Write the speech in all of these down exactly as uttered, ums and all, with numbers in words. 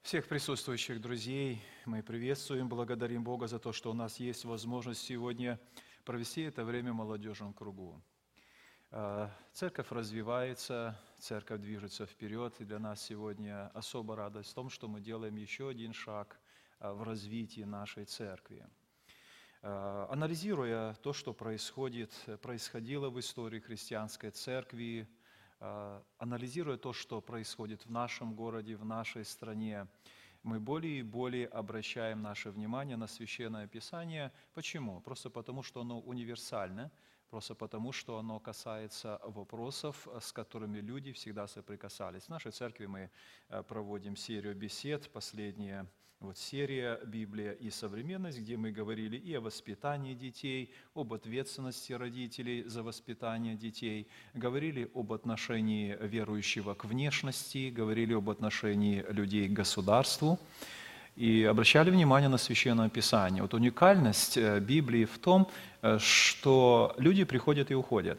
Всех присутствующих друзей мы приветствуем, благодарим Бога за то, что у нас есть возможность сегодня провести это время в молодежном кругу. Церковь развивается, церковь движется вперед, и для нас сегодня особая радость в том, что мы делаем еще один шаг в развитии нашей церкви. Анализируя то, что происходит, происходило в истории христианской церкви, анализируя то, что происходит в нашем городе, в нашей стране, мы более и более обращаем наше внимание на Священное Писание. Почему? Просто потому, что оно универсально, просто потому, что оно касается вопросов, с которыми люди всегда соприкасались. В нашей церкви мы проводим серию бесед, последняя вот серия «Библия и современность», где мы говорили и о воспитании детей, об ответственности родителей за воспитание детей, говорили об отношении верующего к внешности, говорили об отношении людей к государству и обращали внимание на Священное Писание. Вот уникальность Библии в том, что люди приходят и уходят.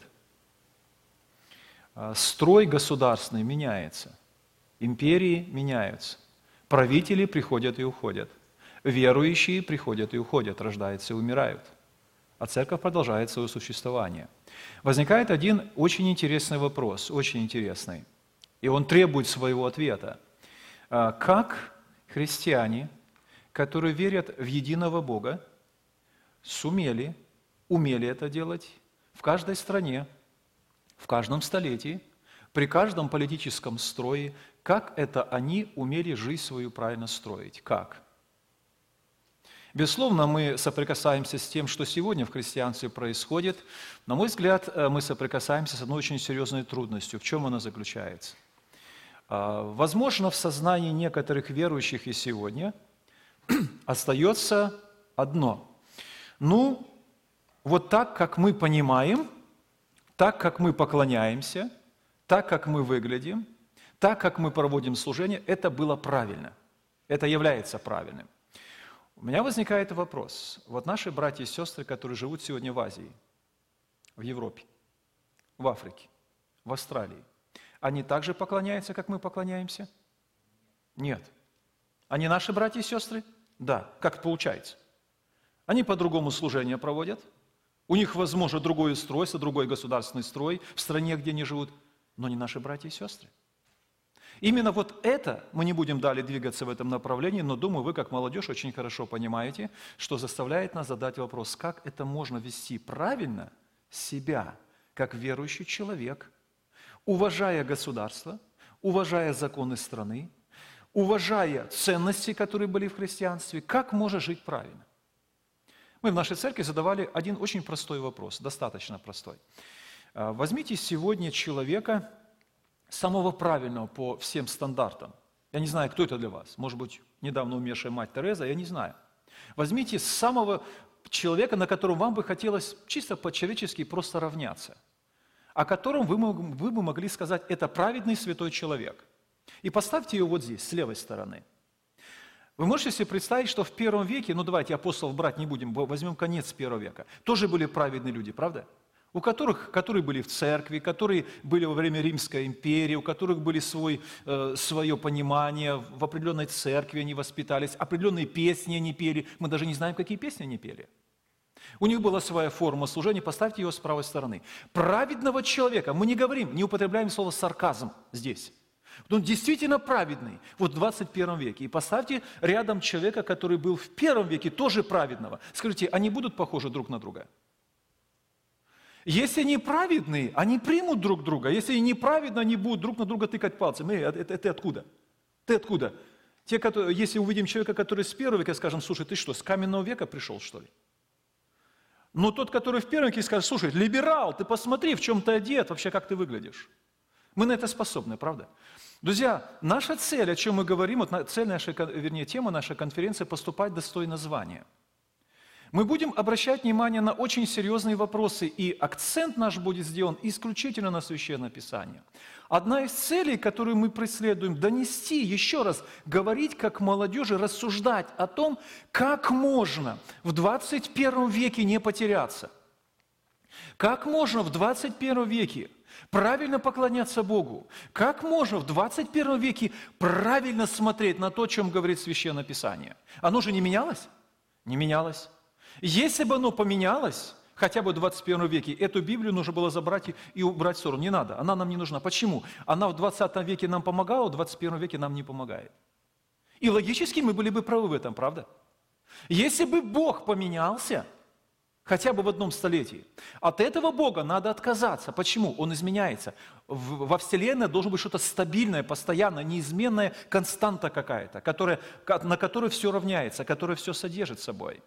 Строй государственный меняется, империи меняются. Правители приходят и уходят, верующие приходят и уходят, рождаются и умирают, а церковь продолжает свое существование. Возникает один очень интересный вопрос, очень интересный, и он требует своего ответа. Как христиане, которые верят в единого Бога, сумели, умели это делать в каждой стране, в каждом столетии, при каждом политическом строе, как это они умели жизнь свою правильно строить? Как? Безусловно, мы соприкасаемся с тем, что сегодня в христианстве происходит. На мой взгляд, мы соприкасаемся с одной очень серьезной трудностью. В чем она заключается? Возможно, в сознании некоторых верующих и сегодня остается одно. Ну, вот так, как мы понимаем, так, как мы поклоняемся, так, как мы выглядим, так, как мы проводим служение, это было правильно. Это является правильным. У меня возникает вопрос. Вот наши братья и сестры, которые живут сегодня в Азии, в Европе, в Африке, в Австралии, они также поклоняются, как мы поклоняемся? Нет. Они наши братья и сестры? Да. Как это получается? Они по-другому служение проводят. У них, возможно, другое устройство, другой государственный строй в стране, где они живут, но не наши братья и сестры. Именно вот это, мы не будем далее двигаться в этом направлении, но думаю, вы как молодежь очень хорошо понимаете, что заставляет нас задать вопрос, как это можно вести правильно себя, как верующий человек, уважая государство, уважая законы страны, уважая ценности, которые были в христианстве, как можно жить правильно. Мы в нашей церкви задавали один очень простой вопрос, достаточно простой. Возьмите сегодня человека, самого правильного по всем стандартам. Я не знаю, кто это для вас. Может быть, недавно умершая мать Тереза, я не знаю. Возьмите самого человека, на котором вам бы хотелось чисто по-человечески просто равняться, о котором вы, вы бы могли сказать, это праведный святой человек. И поставьте его вот здесь, с левой стороны. Вы можете себе представить, что в первом веке, ну давайте апостолов брать не будем, возьмем конец первого века, тоже были праведные люди, правда? У которых, которые были в церкви, которые были во время Римской империи, у которых были свой, э, свое понимание, в определенной церкви они воспитались, определенные песни они пели, мы даже не знаем, какие песни они пели. У них была своя форма служения, поставьте ее с правой стороны. Праведного человека, мы не говорим, не употребляем слово сарказм здесь. Он действительно праведный, вот в двадцать первом веке. И поставьте рядом человека, который был в первом веке, тоже праведного. Скажите, они будут похожи друг на друга? Если они праведные, они примут друг друга. Если они неправедны, они будут друг на друга тыкать пальцем. Эй, это, это ты откуда? Ты откуда? Те, которые, если увидим человека, который с первого века, скажем, слушай, ты что, с каменного века пришел, что ли? Но тот, который в первом веке, скажет, слушай, либерал, ты посмотри, в чем ты одет, вообще как ты выглядишь. Мы на это способны, правда? Друзья, наша цель, о чем мы говорим, вот цель нашей, вернее, тема нашей конференции – поступать достойно звания. Мы будем обращать внимание на очень серьезные вопросы, и акцент наш будет сделан исключительно на Священное Писание. Одна из целей, которую мы преследуем, донести, еще раз, говорить как молодежи, рассуждать о том, как можно в двадцать первом веке не потеряться. Как можно в двадцать первом веке правильно поклоняться Богу? Как можно в двадцать первом веке правильно смотреть на то, о чем говорит Священное Писание? Оно же не менялось? Не менялось. Если бы оно поменялось, хотя бы в двадцать первом веке, эту Библию нужно было забрать и убрать в сторону. Не надо, она нам не нужна. Почему? Она в двадцатом веке нам помогала, в двадцать первом веке нам не помогает. И логически мы были бы правы в этом, правда? Если бы Бог поменялся, хотя бы в одном столетии, от этого Бога надо отказаться. Почему? Он изменяется. Во Вселенной должно быть что-то стабильное, постоянное, неизменная константа какая-то, которая, на которой все равняется, которая все содержит собой.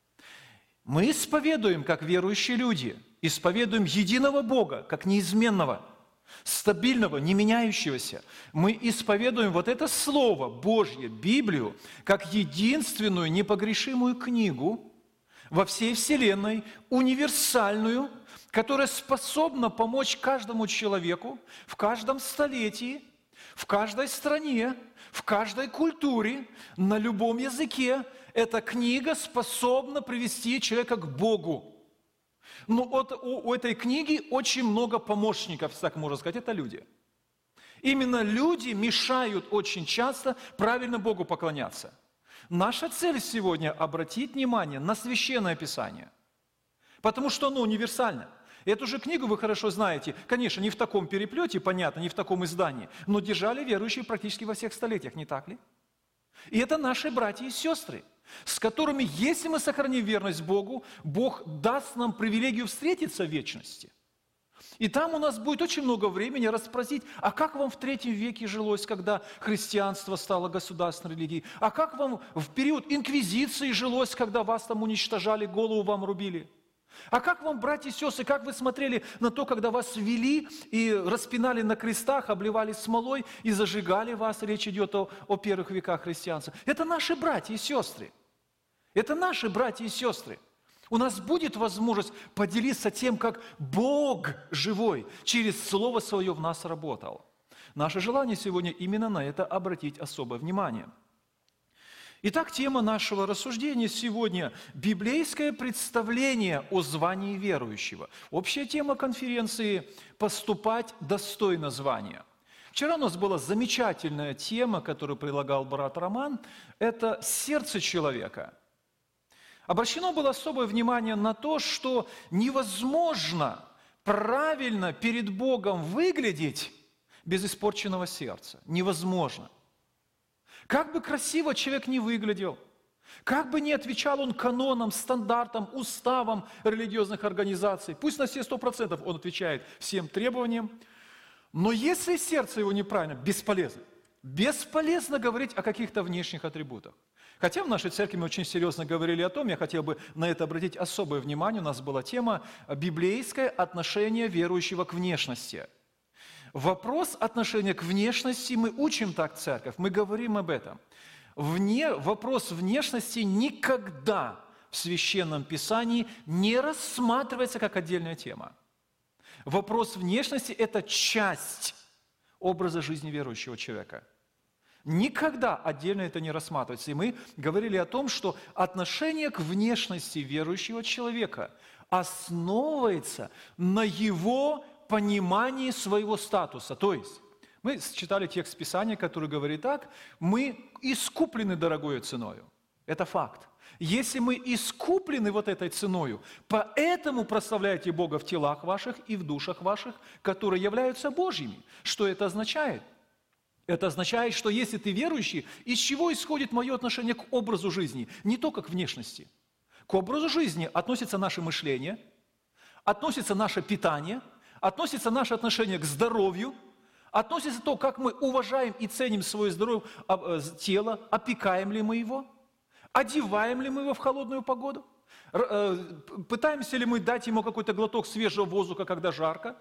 Мы исповедуем, как верующие люди, исповедуем единого Бога, как неизменного, стабильного, не меняющегося. Мы исповедуем вот это Слово Божье, Библию, как единственную непогрешимую книгу во всей Вселенной, универсальную, которая способна помочь каждому человеку в каждом столетии, в каждой стране, в каждой культуре, на любом языке. Эта книга способна привести человека к Богу. Но вот у, у этой книги очень много помощников, так можно сказать, это люди. Именно люди мешают очень часто правильно Богу поклоняться. Наша цель сегодня – обратить внимание на Священное Писание, потому что оно универсально. Эту же книгу вы хорошо знаете, конечно, не в таком переплете, понятно, не в таком издании, но держали верующие практически во всех столетиях, не так ли? И это наши братья и сестры, с которыми, если мы сохраним верность Богу, Бог даст нам привилегию встретиться в вечности. И там у нас будет очень много времени расспросить, а как вам в третьем веке жилось, когда христианство стало государственной религией? А как вам в период инквизиции жилось, когда вас там уничтожали, голову вам рубили? А как вам, братья и сестры, как вы смотрели на то, когда вас вели и распинали на крестах, обливали смолой и зажигали вас? Речь идет о, о первых веках христианства. Это наши братья и сестры. Это наши братья и сестры. У нас будет возможность поделиться тем, как Бог живой через Слово Свое в нас работал. Наше желание сегодня именно на это обратить особое внимание. Итак, тема нашего рассуждения сегодня – библейское представление о звании верующего. Общая тема конференции – поступать достойно звания. Вчера у нас была замечательная тема, которую прилагал брат Роман – это сердце человека. Обращено было особое внимание на то, что невозможно правильно перед Богом выглядеть без испорченного сердца. Невозможно. Как бы красиво человек ни выглядел, как бы ни отвечал он канонам, стандартам, уставам религиозных организаций, пусть на все сто процентов он отвечает всем требованиям, но если сердце его неправильно, бесполезно. Бесполезно говорить о каких-то внешних атрибутах. Хотя в нашей церкви мы очень серьезно говорили о том, я хотел бы на это обратить особое внимание, у нас была тема «Библейское отношение верующего к внешности». Вопрос отношения к внешности, мы учим так церковь, мы говорим об этом. Вне, вопрос внешности никогда в Священном Писании не рассматривается как отдельная тема. Вопрос внешности – это часть образа жизни верующего человека. Никогда отдельно это не рассматривается. И мы говорили о том, что отношение к внешности верующего человека основывается на его понимании своего статуса. То есть, мы читали текст Писания, который говорит так, мы искуплены дорогою ценою. Это факт. Если мы искуплены вот этой ценою, поэтому прославляйте Бога в телах ваших и в душах ваших, которые являются Божьими. Что это означает? Это означает, что если ты верующий, из чего исходит мое отношение к образу жизни? Не только к внешности. К образу жизни относится наше мышление, относится наше питание, относится наше отношение к здоровью, относится то, как мы уважаем и ценим свое здоровье, тело, опекаем ли мы его, одеваем ли мы его в холодную погоду, пытаемся ли мы дать ему какой-то глоток свежего воздуха, когда жарко.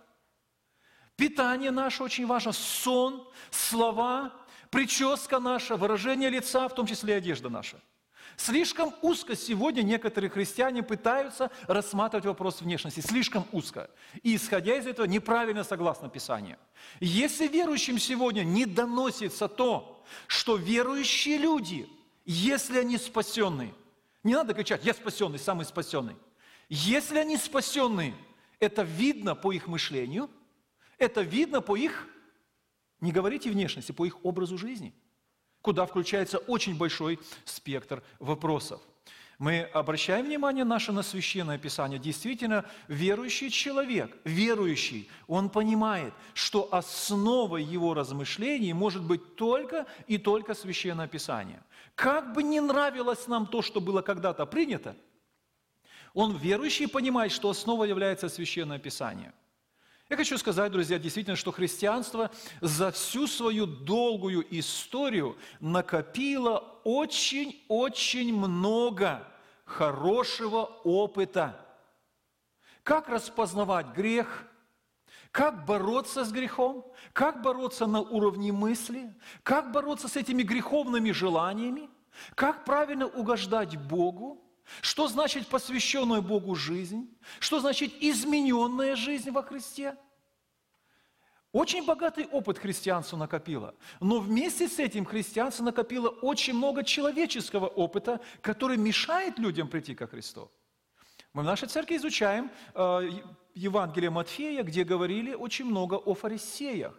Питание наше очень важно, сон, слова, прическа наша, выражение лица, в том числе и одежда наша. Слишком узко сегодня некоторые христиане пытаются рассматривать вопрос внешности. Слишком узко. И исходя из этого неправильно согласно Писанию. Если верующим сегодня не доносится то, что верующие люди, если они спасенные, не надо кричать «я спасенный, самый спасенный». Если они спасенные, это видно по их мышлению, Это видно по их, не говорите внешности, по их образу жизни, куда включается очень большой спектр вопросов. Мы обращаем внимание наше на Священное Писание. Действительно, верующий человек, верующий, он понимает, что основой его размышлений может быть только и только Священное Писание. Как бы ни нравилось нам то, что было когда-то принято, он, верующий, понимает, что основой является Священное Писание. Я хочу сказать, друзья, действительно, что христианство за всю свою долгую историю накопило очень-очень много хорошего опыта. Как распознавать грех, как бороться с грехом, как бороться на уровне мысли, как бороться с этими греховными желаниями, как правильно угождать Богу, что значит посвященная Богу жизнь, что значит измененная жизнь во Христе. Очень богатый опыт христианство накопило, но вместе с этим христианство накопило очень много человеческого опыта, который мешает людям прийти ко Христу. Мы в нашей церкви изучаем э, Евангелие Матфея, где говорили очень много о фарисеях.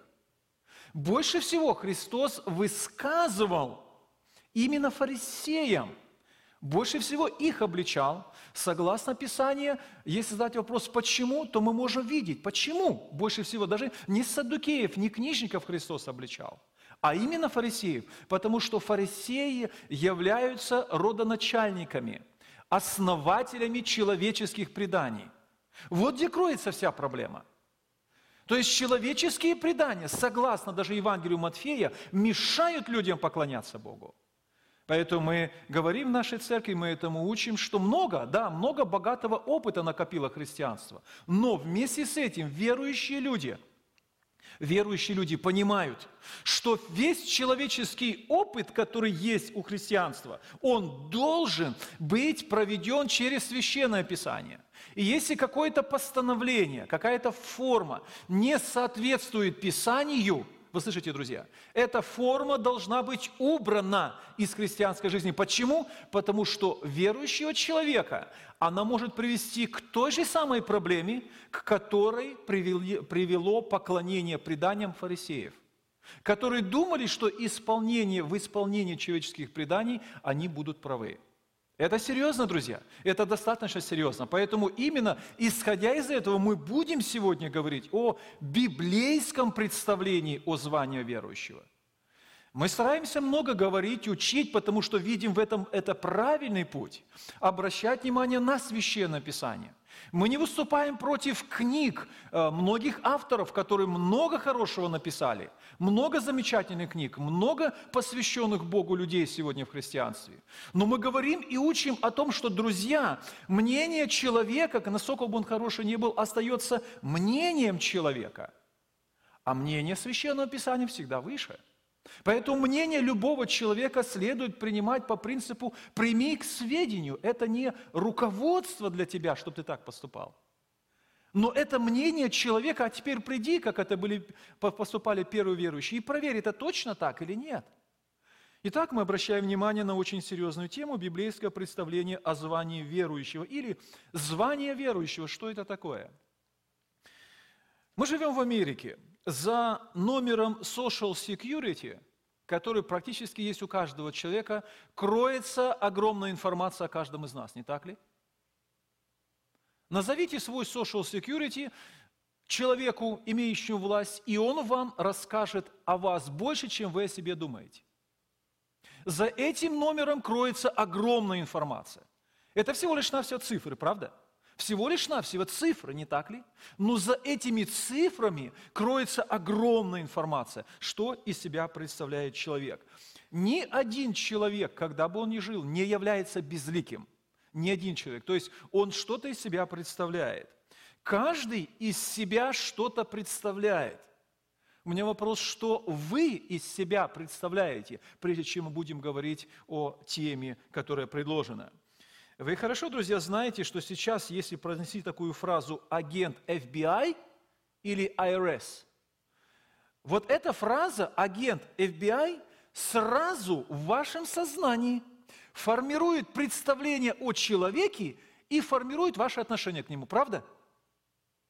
Больше всего Христос высказывал именно фарисеям, больше всего их обличал. Согласно Писанию, если задать вопрос «почему?», то мы можем видеть, почему больше всего даже не саддукеев, не книжников Христос обличал, а именно фарисеев, потому что фарисеи являются родоначальниками, основателями человеческих преданий. Вот где кроется вся проблема. То есть человеческие предания, согласно даже Евангелию Матфея, мешают людям поклоняться Богу. Поэтому мы говорим в нашей церкви, мы этому учим, что много, да, много богатого опыта накопило христианство. Но вместе с этим верующие люди, верующие люди понимают, что весь человеческий опыт, который есть у христианства, он должен быть проведен через Священное Писание. И если какое-то постановление, какая-то форма не соответствует Писанию, вы слышите, друзья? Эта форма должна быть убрана из христианской жизни. Почему? Потому что верующего человека она может привести к той же самой проблеме, к которой привело поклонение преданиям фарисеев, которые думали, что исполнение, в исполнении человеческих преданий они будут правы. Это серьезно, друзья, это достаточно серьезно. Поэтому именно исходя из этого мы будем сегодня говорить о библейском представлении о звании верующего. Мы стараемся много говорить, учить, потому что видим в этом это правильный путь. Обращать внимание на Священное Писание. Мы не выступаем против книг э, многих авторов, которые много хорошего написали, много замечательных книг, много посвященных Богу людей сегодня в христианстве. Но мы говорим и учим о том, что, друзья, мнение человека, насколько бы он хороший ни был, остается мнением человека, а мнение Священного Писания всегда выше. Поэтому мнение любого человека следует принимать по принципу «прими к сведению». Это не руководство для тебя, чтобы ты так поступал. Но это мнение человека, а теперь приди, как это были, поступали первые верующие, и проверь, это точно так или нет. Итак, мы обращаем внимание на очень серьезную тему библейское представление о звании верующего или звание верующего. Что это такое? Мы живем в Америке. За номером Social Security, который практически есть у каждого человека, кроется огромная информация о каждом из нас, не так ли? Назовите свой Social Security человеку, имеющему власть, и он вам расскажет о вас больше, чем вы о себе думаете. За этим номером кроется огромная информация. Это всего лишь навсего цифры, правда? Всего лишь навсего цифры, не так ли? Но за этими цифрами кроется огромная информация, что из себя представляет человек. Ни один человек, когда бы он ни жил, не является безликим. Ни один человек. То есть он что-то из себя представляет. Каждый из себя что-то представляет. У меня вопрос, что вы из себя представляете, прежде чем мы будем говорить о теме, которая предложена. Вы хорошо, друзья, знаете, что сейчас, если произнести такую фразу «агент эф би ай» или ай ар эс, вот эта фраза «агент эф би ай» сразу в вашем сознании формирует представление о человеке и формирует ваше отношение к нему, правда?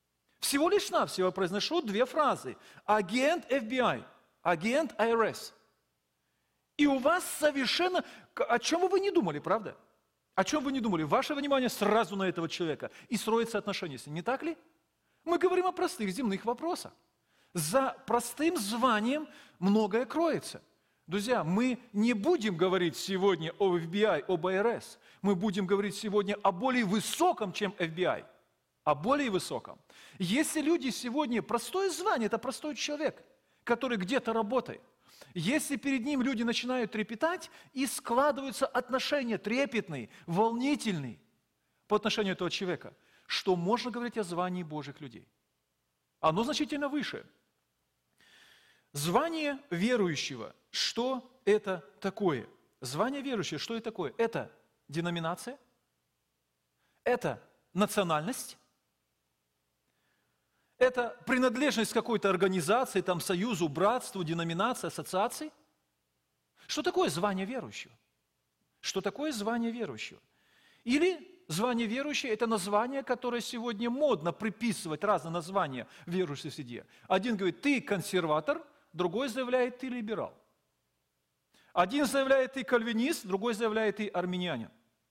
Всего лишь навсего произношу две фразы. Агент эф би ай, агент ай ар эс. И у вас совершенно... О чем бы вы не думали, правда? О чем вы не думали? Ваше внимание сразу на этого человека. И строится отношение с ним. Не так ли? Мы говорим о простых земных вопросах. За простым званием многое кроется. Друзья, мы не будем говорить сегодня о эф би ай, об ай ар эс. Мы будем говорить сегодня о более высоком, чем эф би ай. О более высоком. Если люди сегодня... Простое звание – это простой человек, который где-то работает. Если перед ним люди начинают трепетать, и складываются отношения трепетные, волнительные по отношению этого человека, что можно говорить о звании Божьих людей. Оно значительно выше. Звание верующего. Что это такое? Звание верующего, что это такое? Это деноминация? Это национальность? Это принадлежность к какой-то организации, там, союзу, братству, деноминации, ассоциации? Что такое звание верующего? Что такое звание верующего? Или звание верующего – это название, которое сегодня модно приписывать, разные названия верующей среде. Один говорит, ты консерватор, другой заявляет, ты либерал. Один заявляет, ты кальвинист, другой заявляет, ты армянин.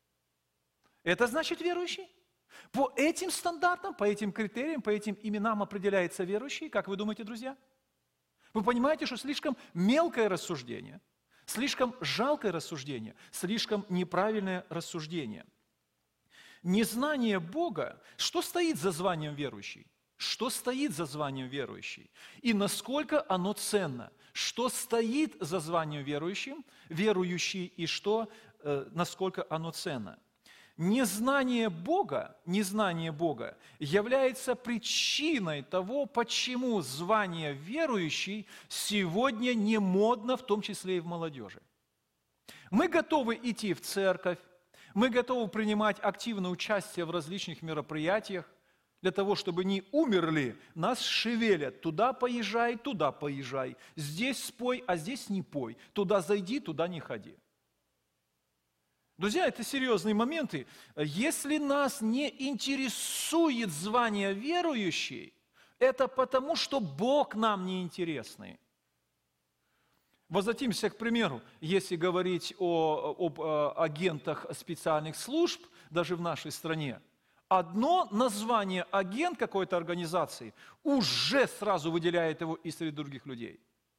Это значит верующий? По этим стандартам, по этим критериям, по этим именам определяется верующий, как вы думаете, друзья? Вы понимаете, что слишком мелкое рассуждение, слишком жалкое рассуждение, слишком неправильное рассуждение. Незнание Бога, что стоит за званием верующий? Что стоит за званием верующий? И насколько оно ценно? Что стоит за званием верующим, верующий, и что, э, насколько оно ценно? Незнание Бога, незнание Бога является причиной того, почему звание верующий сегодня не модно, в том числе и в молодежи. Мы готовы идти в церковь, мы готовы принимать активное участие в различных мероприятиях, для того, чтобы не умерли, нас шевелят. Туда поезжай, туда поезжай. Здесь спой, а здесь не пой. Туда зайди, туда не ходи. Друзья, это серьезные моменты. Если нас не интересует звание верующий, это потому, что Бог нам не интересный. Возвратимся к примеру, если говорить о, об о, агентах специальных служб, даже в нашей стране, одно название агент какой-то организации уже сразу выделяет его из среды других людей.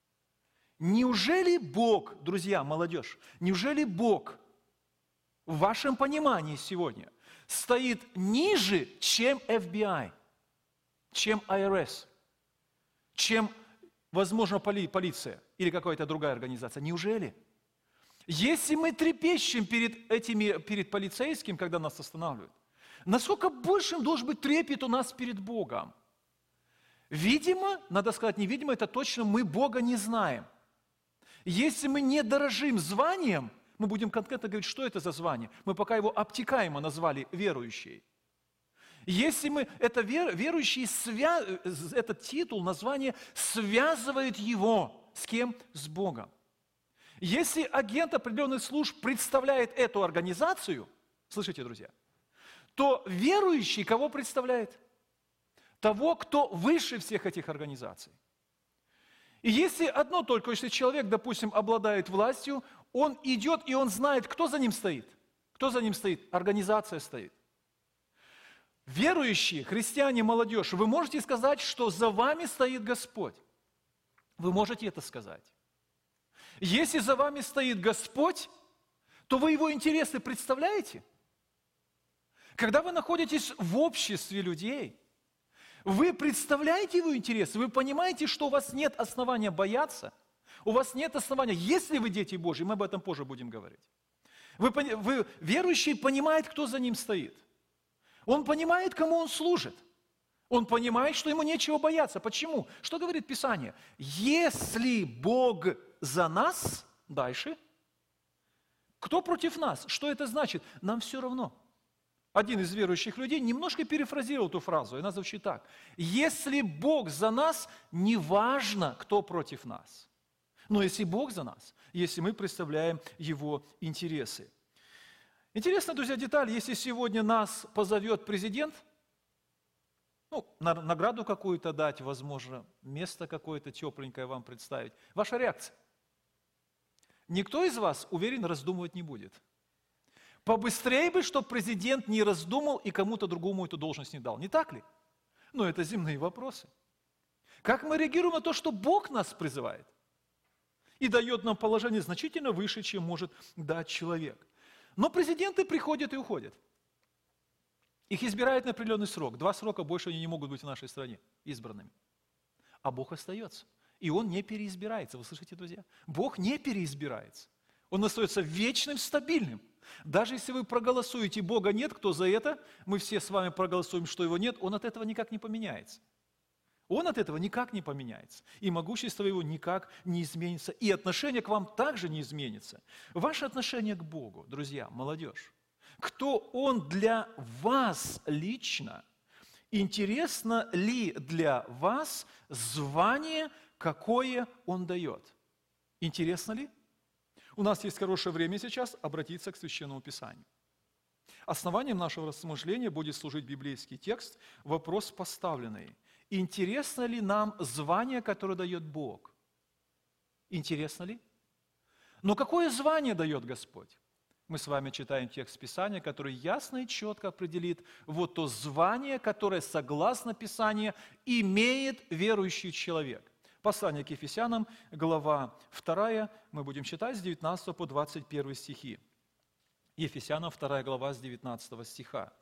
Неужели Бог, друзья, молодежь, неужели Бог в вашем понимании сегодня стоит ниже, чем эф би ай, чем ай ар эс, чем, возможно, поли, полиция или какая-то другая организация? Неужели? Если мы трепещем перед этими, перед полицейским, когда нас останавливают, насколько большим должен быть трепет у нас перед Богом? Видимо, надо сказать, невидимо, это точно мы Бога не знаем. Если мы не дорожим званием, мы будем конкретно говорить, что это за звание. Мы пока его обтекаемо назвали верующий. Если мы, это вер, верующий, свя, этот титул, название связывает его с кем? С Богом. Если агент определенных служб представляет эту организацию, слышите, друзья, то верующий кого представляет? Того, кто выше всех этих организаций. И если одно только, если человек, допустим, обладает властью, он идет и он знает, кто за ним стоит. Кто за ним стоит? Организация стоит. Верующие, христиане, молодежь, вы можете сказать, что за вами стоит Господь. Вы можете это сказать. Если за вами стоит Господь, то вы Его интересы представляете? Когда вы находитесь в обществе людей, вы представляете Его интересы, вы понимаете, что у вас нет основания бояться, у вас нет основания, если вы дети Божьи, мы об этом позже будем говорить. Вы, вы, верующий понимает, кто за ним стоит. Он понимает, кому он служит. Он понимает, что ему нечего бояться. Почему? Что говорит Писание? Если Бог за нас, дальше, кто против нас? Что это значит? Нам все равно. Один из верующих людей немножко перефразировал эту фразу, и она звучит так. Если Бог за нас, неважно, кто против нас. Но если Бог за нас, если мы представляем Его интересы. Интересно, друзья, деталь, если сегодня нас позовет президент, Ну, на- награду какую-то дать, возможно, место какое-то тепленькое вам представить. Ваша реакция. Никто из вас, уверен, раздумывать не будет. Побыстрее бы, чтобы президент не раздумал и кому-то другому эту должность не дал. Не так ли? Но это земные вопросы. Как мы реагируем на то, что Бог нас призывает и дает нам положение значительно выше, чем может дать человек? Но президенты приходят и уходят. Их избирают на определенный срок. Два срока больше они не могут быть в нашей стране избранными. А Бог остается. И Он не переизбирается. Вы слышите, друзья? Бог не переизбирается. Он остается вечным, стабильным. Даже если вы проголосуете, Бога нет, кто за это? Мы все с вами проголосуем, что Его нет, Он от этого никак не поменяется. Он от этого никак не поменяется. И могущество Его никак не изменится. И отношение к вам также не изменится. Ваше отношение к Богу, друзья, молодежь. Кто Он для вас лично? Интересно ли для вас звание, какое Он дает? Интересно ли? У нас есть хорошее время сейчас обратиться к Священному Писанию. Основанием нашего размышления будет служить библейский текст, вопрос поставленный. Интересно ли нам звание, которое дает Бог? Интересно ли? Но какое звание дает Господь? Мы с вами читаем текст Писания, который ясно и четко определит вот то звание, которое, согласно Писанию, имеет верующий человек. Послание к Ефесянам, глава вторая, мы будем читать с девятнадцатого по двадцать первый стихи. Ефесянам вторая глава с девятнадцатого стиха.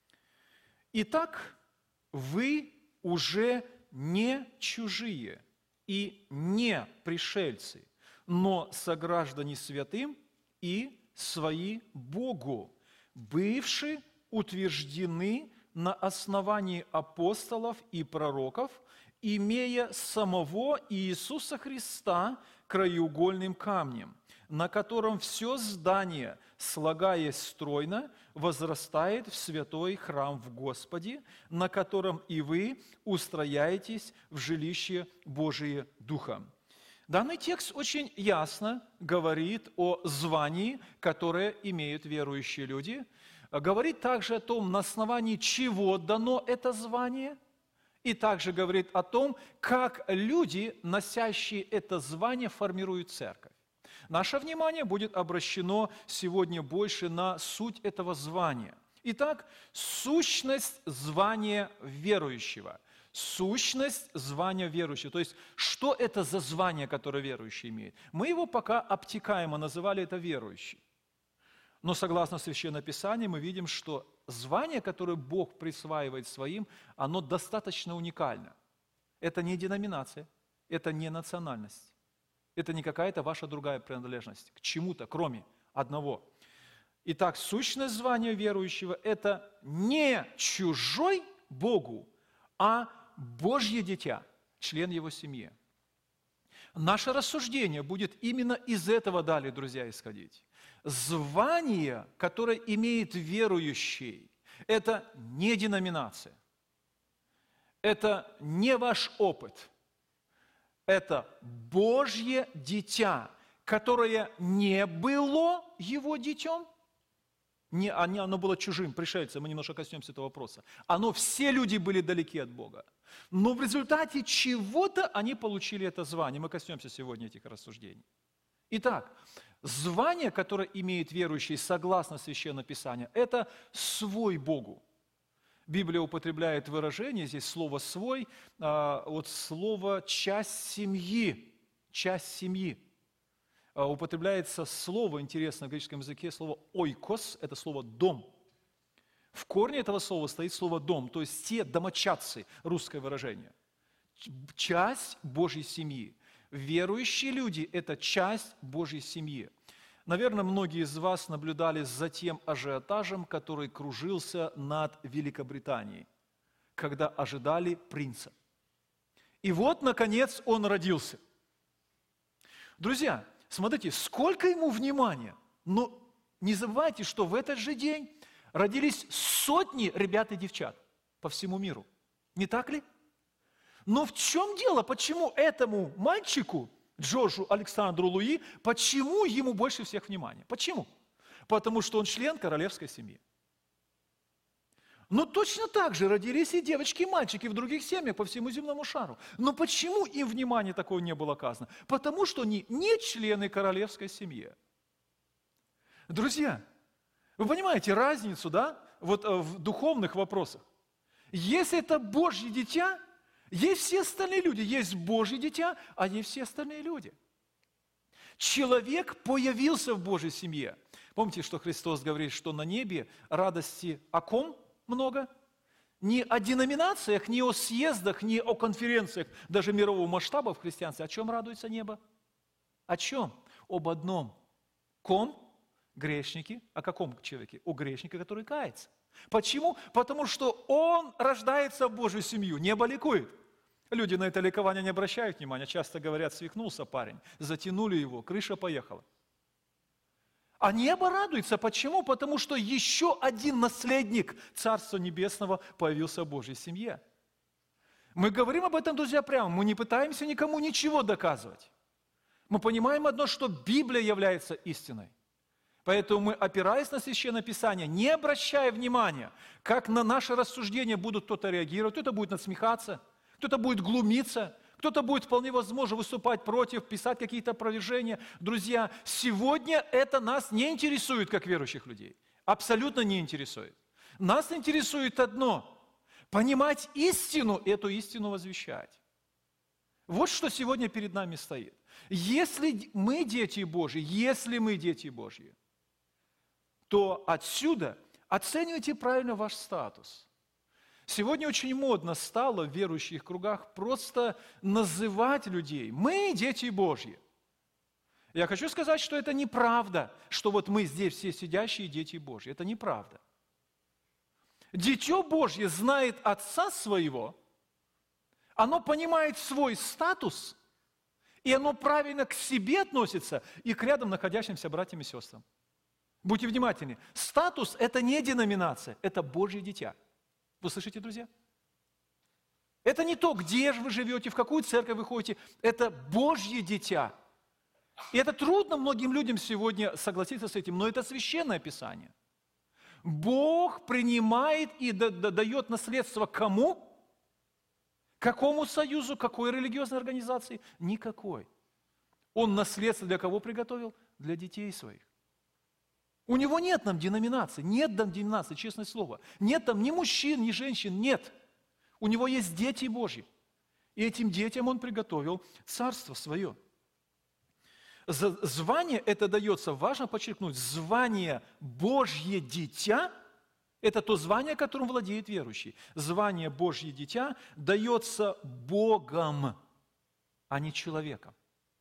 «Итак, вы уже не чужие и не пришельцы, но сограждане святым и свои Богу, бывшие утверждены на основании апостолов и пророков, имея самого Иисуса Христа краеугольным камнем, на котором все здание, слагаясь стройно, возрастает в святой храм в Господе, на котором и вы устрояетесь в жилище Божие Духом». Данный текст очень ясно говорит о звании, которое имеют верующие люди, говорит также о том, на основании чего дано это звание, и также говорит о том, как люди, носящие это звание, формируют церковь. Наше внимание будет обращено сегодня больше на суть этого звания. Итак, сущность звания верующего. Сущность звания верующего. То есть, что это за звание, которое верующий имеет? Мы его пока обтекаемо называли это верующий. Но согласно Священному Писанию мы видим, что звание, которое Бог присваивает своим, оно достаточно уникально. Это не деноминация, это не национальность, это не какая-то ваша другая принадлежность к чему-то, кроме одного. Итак, сущность звания верующего – это не чужой Богу, а Божье дитя, член Его семьи. Наше рассуждение будет именно из этого далее, друзья, исходить. Звание, которое имеет верующий, это не деноминация, это не ваш опыт, это Божье дитя, которое не было его детем, не, оно было чужим, пришельцем, мы немножко коснемся этого вопроса. Оно, все люди были далеки от Бога. Но в результате чего-то они получили это звание. Мы коснемся сегодня этих рассуждений. Итак, звание, которое имеет верующий согласно Священному Писанию, это свой Богу. Библия употребляет выражение, здесь слово «свой», от слова «часть семьи», «часть семьи». Употребляется слово, интересно, в греческом языке, слово «ойкос», это слово «дом». В корне этого слова стоит слово «дом», то есть те домочадцы, русское выражение. Часть Божьей семьи. Верующие люди – это часть Божьей семьи. Наверное, многие из вас наблюдали за тем ажиотажем, который кружился над Великобританией, когда ожидали принца. И вот, наконец, он родился. Друзья, смотрите, сколько ему внимания. Но не забывайте, что в этот же день родились сотни ребят и девчат по всему миру. Не так ли? Но в чем дело? Почему этому мальчику, Джорджу Александру Луи, почему ему больше всех внимания? Почему? Потому что он член королевской семьи. Но точно так же родились и девочки, и мальчики в других семьях по всему земному шару. Но почему им внимания такого не было оказано? Потому что они не члены королевской семьи. Друзья, вы понимаете разницу, да, вот в духовных вопросах? Если это Божье дитя, есть все остальные люди. Есть Божье дитя, а есть все остальные люди. Человек появился в Божьей семье. Помните, что Христос говорит, что на небе радости о ком много? Не о деноминациях, не о съездах, не о конференциях, даже мирового масштаба в христианстве. О чем радуется небо? О чем? Об одном. Ком? Грешники. О каком человеке? О грешнике, который кается. Почему? Потому что он рождается в Божью семью, небо ликует. Люди на это ликование не обращают внимания, часто говорят, свихнулся парень, затянули его, крыша поехала. А небо радуется. Почему? Потому что еще один наследник Царства Небесного появился в Божьей семье. Мы говорим об этом, друзья, прямо. Мы не пытаемся никому ничего доказывать. Мы понимаем одно, что Библия является истиной. Поэтому мы, опираясь на Священное Писание, не обращая внимания, как на наши рассуждения будут кто-то реагировать, кто-то будет насмехаться, кто-то будет глумиться, кто-то будет вполне возможно выступать против, писать какие-то опровержения. Друзья, сегодня это нас не интересует, как верующих людей. Абсолютно не интересует. Нас интересует одно – понимать истину, эту истину возвещать. Вот что сегодня перед нами стоит. Если мы дети Божьи, если мы дети Божьи, то отсюда оценивайте правильно ваш статус. Сегодня очень модно стало в верующих кругах просто называть людей. Мы дети Божьи. Я хочу сказать, что это неправда, что вот мы здесь все сидящие дети Божьи. Это неправда. Дитё Божье знает Отца Своего, оно понимает свой статус, и оно правильно к себе относится и к рядом находящимся братьям и сестрам. Будьте внимательны. Статус – это не деноминация, это Божье дитя. Вы слышите, друзья? Это не то, где же вы живете, в какую церковь вы ходите. Это Божье дитя. И это трудно многим людям сегодня согласиться с этим, но это Священное Писание. Бог принимает и дает наследство кому? Какому союзу, какой религиозной организации? Никакой. Он наследство для кого приготовил? Для детей своих. У него нет там деноминации, нет там деноминации, честное слово. Нет там ни мужчин, ни женщин, нет. У него есть дети Божьи. И этим детям он приготовил царство свое. Звание это дается, важно подчеркнуть, звание Божье дитя – это то звание, которым владеет верующий. Звание Божье дитя дается Богом, а не человеком.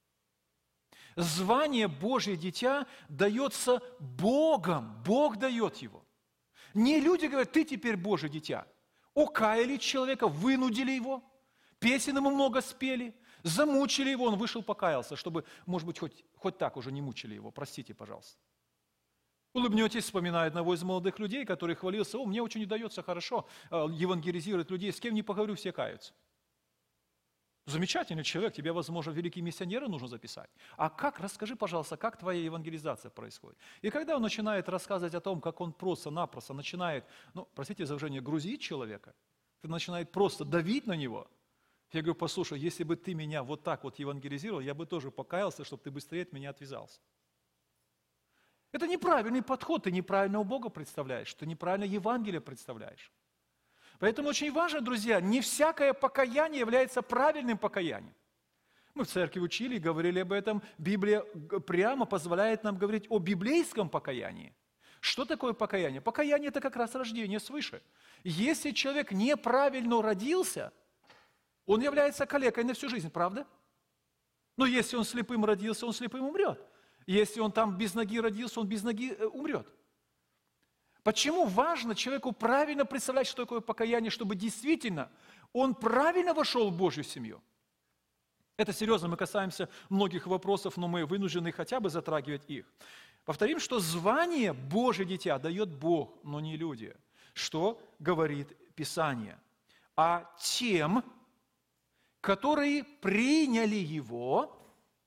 Звание Божье дитя дается Богом. Бог дает его. Не люди говорят, ты теперь Божье дитя. Окаяли человека, вынудили его, песен ему много спели, замучили его, он вышел, покаялся, чтобы, может быть, хоть, хоть так уже не мучили его. Простите, пожалуйста. Улыбнетесь, вспоминая одного из молодых людей, который хвалился, о, мне очень удается хорошо евангелизировать людей, с кем не поговорю, все каются. Замечательный человек, тебе, возможно, великие миссионеры нужно записать. А как, расскажи, пожалуйста, как твоя евангелизация происходит? И когда он начинает рассказывать о том, как он просто-напросто начинает, ну, простите за выражение, грузить человека, начинает просто давить на него, я говорю, послушай, если бы ты меня вот так вот евангелизировал, я бы тоже покаялся, чтобы ты быстрее от меня отвязался. Это неправильный подход, ты неправильно у Бога представляешь, ты неправильно Евангелие представляешь. Поэтому очень важно, друзья, не всякое покаяние является правильным покаянием. Мы в церкви учили и говорили об этом. Библия прямо позволяет нам говорить о библейском покаянии. Что такое покаяние? Покаяние – это как раз рождение свыше. Если человек неправильно родился, он является калекой на всю жизнь, правда? Но если он слепым родился, он слепым умрет. Если он там без ноги родился, он без ноги умрет. Почему важно человеку правильно представлять, что такое покаяние, чтобы действительно он правильно вошел в Божью семью? Это серьезно, мы касаемся многих вопросов, но мы вынуждены хотя бы затрагивать их. Повторим, что звание Божье дитя дает Бог, но не люди. Что говорит Писание? А тем, которые приняли Его,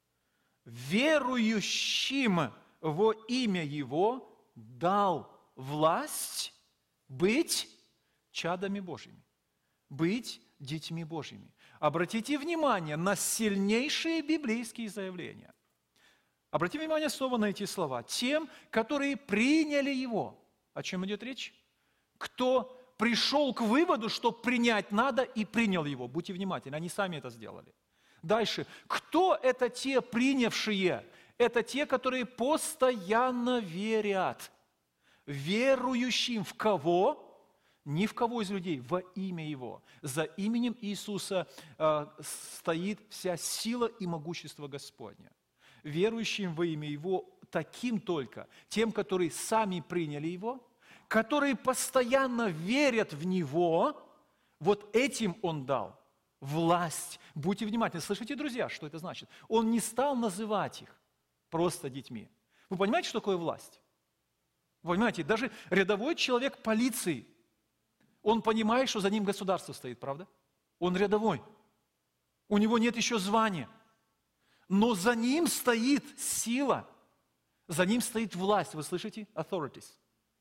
верующим во имя Его, дал власть быть чадами Божьими, быть детьми Божьими. Обратите внимание на сильнейшие библейские заявления. Обратите внимание снова на эти слова. Тем, которые приняли Его. О чем идет речь? Кто пришел к выводу, что принять надо, и принял Его. Будьте внимательны, они сами это сделали. Дальше. Кто это те принявшие? Это те, которые постоянно верят. Верующим в кого? Ни в кого из людей, во имя Его. За именем Иисуса э, стоит вся сила и могущество Господня. Верующим во имя Его таким только, тем, которые сами приняли Его, которые постоянно верят в Него, вот этим Он дал власть. Будьте внимательны, слышите, друзья, что это значит? Он не стал называть их просто детьми. Вы понимаете, что такое власть? Вы понимаете, даже рядовой человек полиции, он понимает, что за ним государство стоит, правда? Он рядовой. У него нет еще звания. Но за ним стоит сила. За ним стоит власть. Вы слышите? Authorities.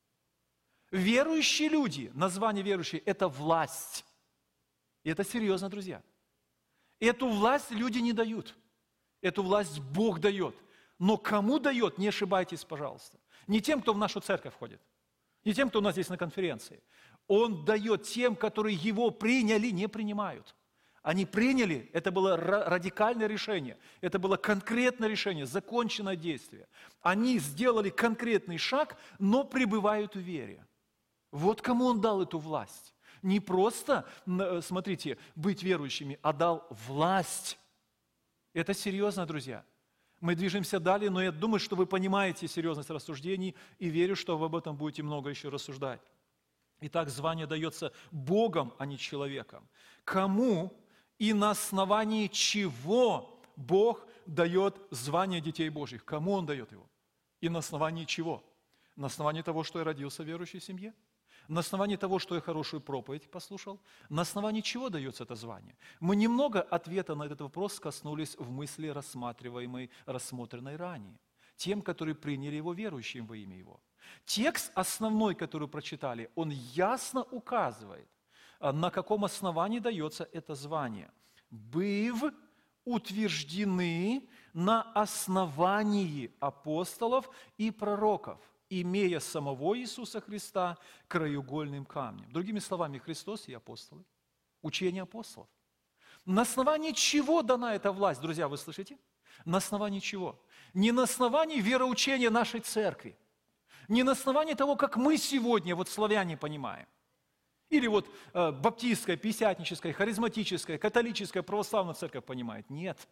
Верующие люди, название верующие – это власть. И это серьезно, друзья. Эту власть люди не дают. Эту власть Бог дает. Но кому дает, не ошибайтесь, пожалуйста. Не тем, кто в нашу церковь входит. Не тем, кто у нас здесь на конференции. Он дает тем, которые Его приняли, не принимают. Они приняли, это было радикальное решение, это было конкретное решение, законченное действие. Они сделали конкретный шаг, но пребывают в вере. Вот кому Он дал эту власть. Не просто, смотрите, быть верующими, а дал власть. Это серьезно, друзья. Мы движемся далее, но я думаю, что вы понимаете серьезность рассуждений и верю, что вы об этом будете много еще рассуждать. Итак, звание дается Богом, а не человеком. Кому и на основании чего Бог дает звание детей Божьих? Кому Он дает его? И на основании чего? На основании того, что я родился в верующей семье? На основании того, что я хорошую проповедь послушал? На основании чего дается это звание? Мы немного ответа на этот вопрос коснулись в мысли, рассматриваемой, рассмотренной ранее. Тем, которые приняли Его, верующим во имя Его. Текст основной, который прочитали, он ясно указывает, на каком основании дается это звание. «Быв утверждены на основании апостолов и пророков, имея самого Иисуса Христа краеугольным камнем». Другими словами, Христос и апостолы. Учение апостолов. На основании чего дана эта власть, друзья, вы слышите? На основании чего? Не на основании вероучения нашей церкви, не на основании того, как мы сегодня, вот славяне, понимаем. Или вот э, баптистская, пятидесятническая, харизматическая, католическая, православная церковь понимает. Нет.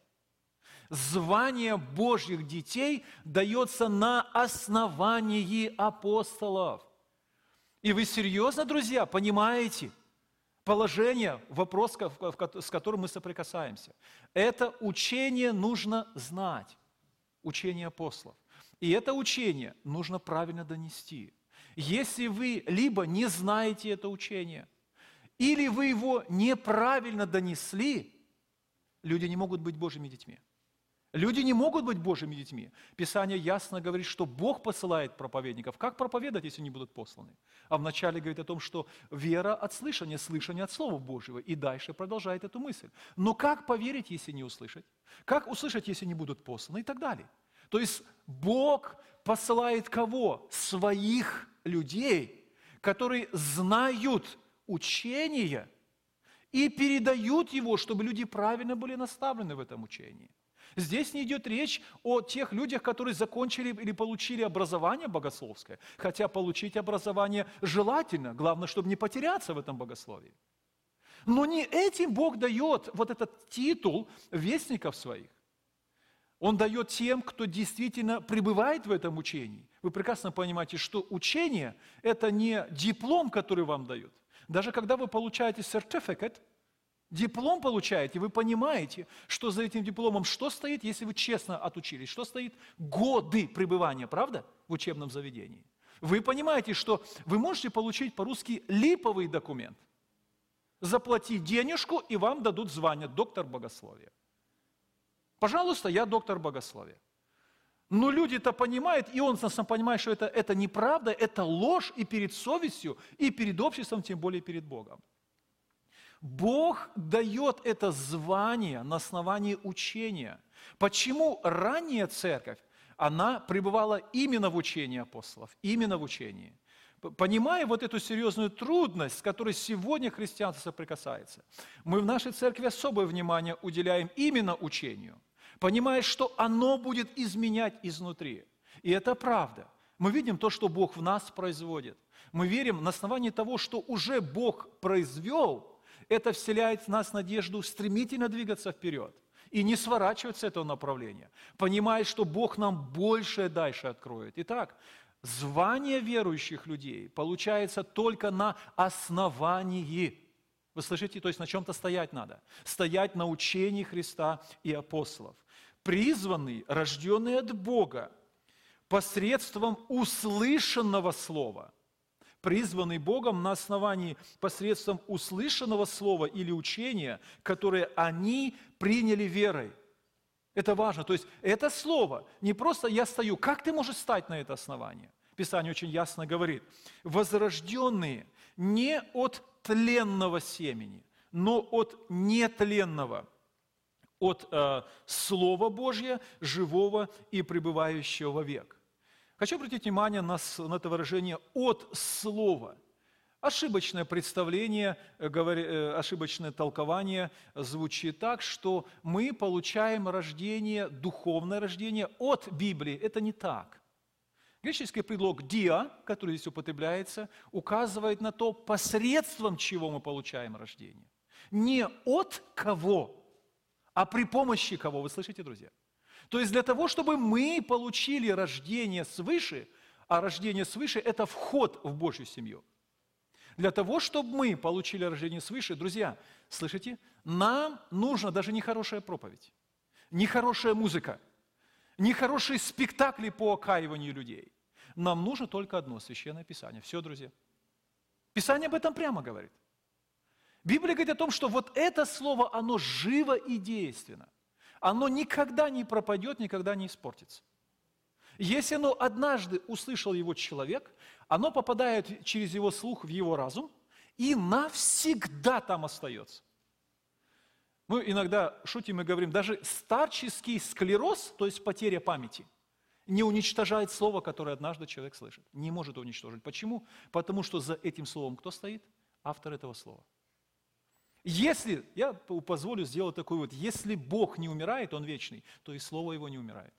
Звание Божьих детей дается на основании апостолов. И вы серьезно, друзья, понимаете положение, вопрос, с которым мы соприкасаемся? Это учение нужно знать. Учение апостолов. И это учение нужно правильно донести. Если вы либо не знаете это учение, или вы его неправильно донесли, люди не могут быть Божьими детьми. Люди не могут быть Божьими детьми. Писание ясно говорит, что Бог посылает проповедников. Как проповедовать, если не будут посланы? А вначале говорит о том, что вера от слышания, слышание от Слова Божьего. И дальше продолжает эту мысль. Но как поверить, если не услышать? Как услышать, если не будут посланы? И так далее. То есть Бог посылает кого? Своих людей, которые знают учение и передают его, чтобы люди правильно были наставлены в этом учении. Здесь не идет речь о тех людях, которые закончили или получили образование богословское, хотя получить образование желательно, главное, чтобы не потеряться в этом богословии. Но не этим Бог дает вот этот титул вестников своих. Он дает тем, кто действительно пребывает в этом учении. Вы прекрасно понимаете, что учение – это не диплом, который вам дают. Даже когда вы получаете certificate, диплом получаете, вы понимаете, что за этим дипломом что стоит, если вы честно отучились, что стоит годы пребывания, правда, в учебном заведении. Вы понимаете, что вы можете получить по-русски липовый документ, заплатить денежку, и вам дадут звание доктор богословия. Пожалуйста, я доктор богословия. Но люди-то понимают, и он сам понимает, что это, это неправда, это ложь и перед совестью, и перед обществом, тем более перед Богом. Бог дает это звание на основании учения. Почему ранняя церковь, она пребывала именно в учении апостолов, именно в учении? Понимая вот эту серьезную трудность, с которой сегодня христианство соприкасается, мы в нашей церкви особое внимание уделяем именно учению, понимая, что оно будет изменять изнутри. И это правда. Мы видим то, что Бог в нас производит. Мы верим на основании того, что уже Бог произвел, это вселяет в нас надежду стремительно двигаться вперед и не сворачивать с этого направления, понимая, что Бог нам больше и дальше откроет. Итак, звание верующих людей получается только на основании. Вы слышите? То есть на чем-то стоять надо. Стоять на учении Христа и апостолов. Призванный, рожденный от Бога, посредством услышанного слова. Призванный Богом на основании посредством услышанного слова или учения, которое они приняли верой. Это важно. То есть это слово не просто «я стою». Как ты можешь стать на это основание? Писание очень ясно говорит. Возрожденные не от тленного семени, но от нетленного, от э, Слова Божьего, живого и пребывающего вовек. Хочу обратить внимание на, на это выражение «от Слова». Ошибочное представление, ошибочное толкование звучит так, что мы получаем рождение, духовное рождение от Библии. Это не так. Греческий предлог «dia», который здесь употребляется, указывает на то, посредством чего мы получаем рождение. Не от кого, а при помощи кого. Вы слышите, друзья? То есть для того, чтобы мы получили рождение свыше, а рождение свыше – это вход в Божью семью. Для того, чтобы мы получили рождение свыше, друзья, слышите, нам нужна даже не хорошая проповедь, не хорошая музыка, не хорошие спектакли по окаиванию людей. Нам нужно только одно – Священное Писание. Все, друзья. Писание об этом прямо говорит. Библия говорит о том, что вот это слово, оно живо и действенно. Оно никогда не пропадет, никогда не испортится. Если оно однажды услышал его человек, оно попадает через его слух в его разум и навсегда там остается. Мы иногда шутим и говорим, даже старческий склероз, то есть потеря памяти, не уничтожает слово, которое однажды человек слышит. Не может уничтожить. Почему? Потому что за этим словом кто стоит? Автор этого слова. Если, я позволю сделать такой вот, если Бог не умирает, Он вечный, то и Слово Его не умирает.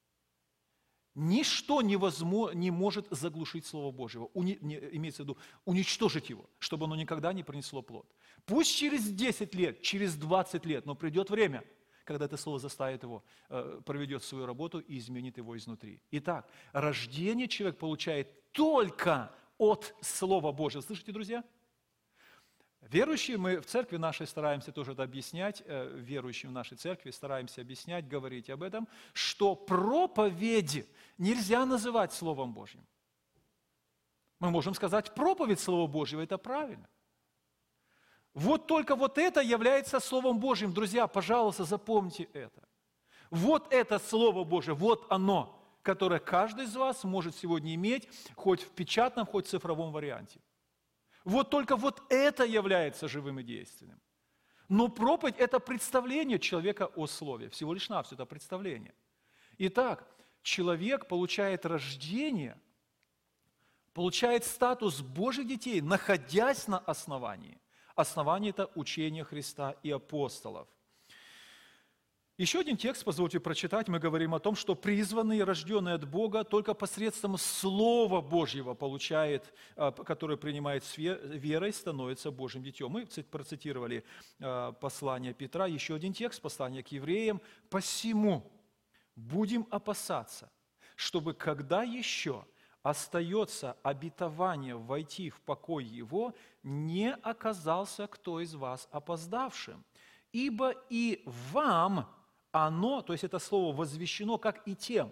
Ничто невозможно, не может заглушить Слово Божьего, уни, не, имеется в виду уничтожить его, чтобы оно никогда не принесло плод. Пусть через десять лет, через двадцать лет, но придет время, когда это Слово заставит его, э, проведет свою работу и изменит его изнутри. Итак, рождение человек получает только от Слова Божьего. Слышите, друзья? Верующие, мы в церкви нашей стараемся тоже это объяснять, верующим в нашей церкви стараемся объяснять, говорить об этом, что проповедь нельзя называть Словом Божьим. Мы можем сказать, проповедь Слова Божьего – это правильно. Вот только вот это является Словом Божьим. Друзья, пожалуйста, запомните это. Вот это Слово Божие, вот оно, которое каждый из вас может сегодня иметь, хоть в печатном, хоть в цифровом варианте. Вот только вот это является живым и действенным. Но проповедь – это представление человека о Слове. Всего лишь навсего это представление. Итак, человек получает рождение, получает статус Божьих детей, находясь на основании. Основание – это учение Христа и апостолов. Еще один текст, позвольте прочитать, мы говорим о том, что призванный, рожденный от Бога, только посредством Слова Божьего получает, которое принимает с верой, становится Божьим детем. Мы процитировали послание Петра, еще один текст, послание к евреям. «Посему будем опасаться, чтобы когда еще остается обетование войти в покой его, не оказался кто из вас опоздавшим. Ибо и вам оно, то есть это слово возвещено, как и тем,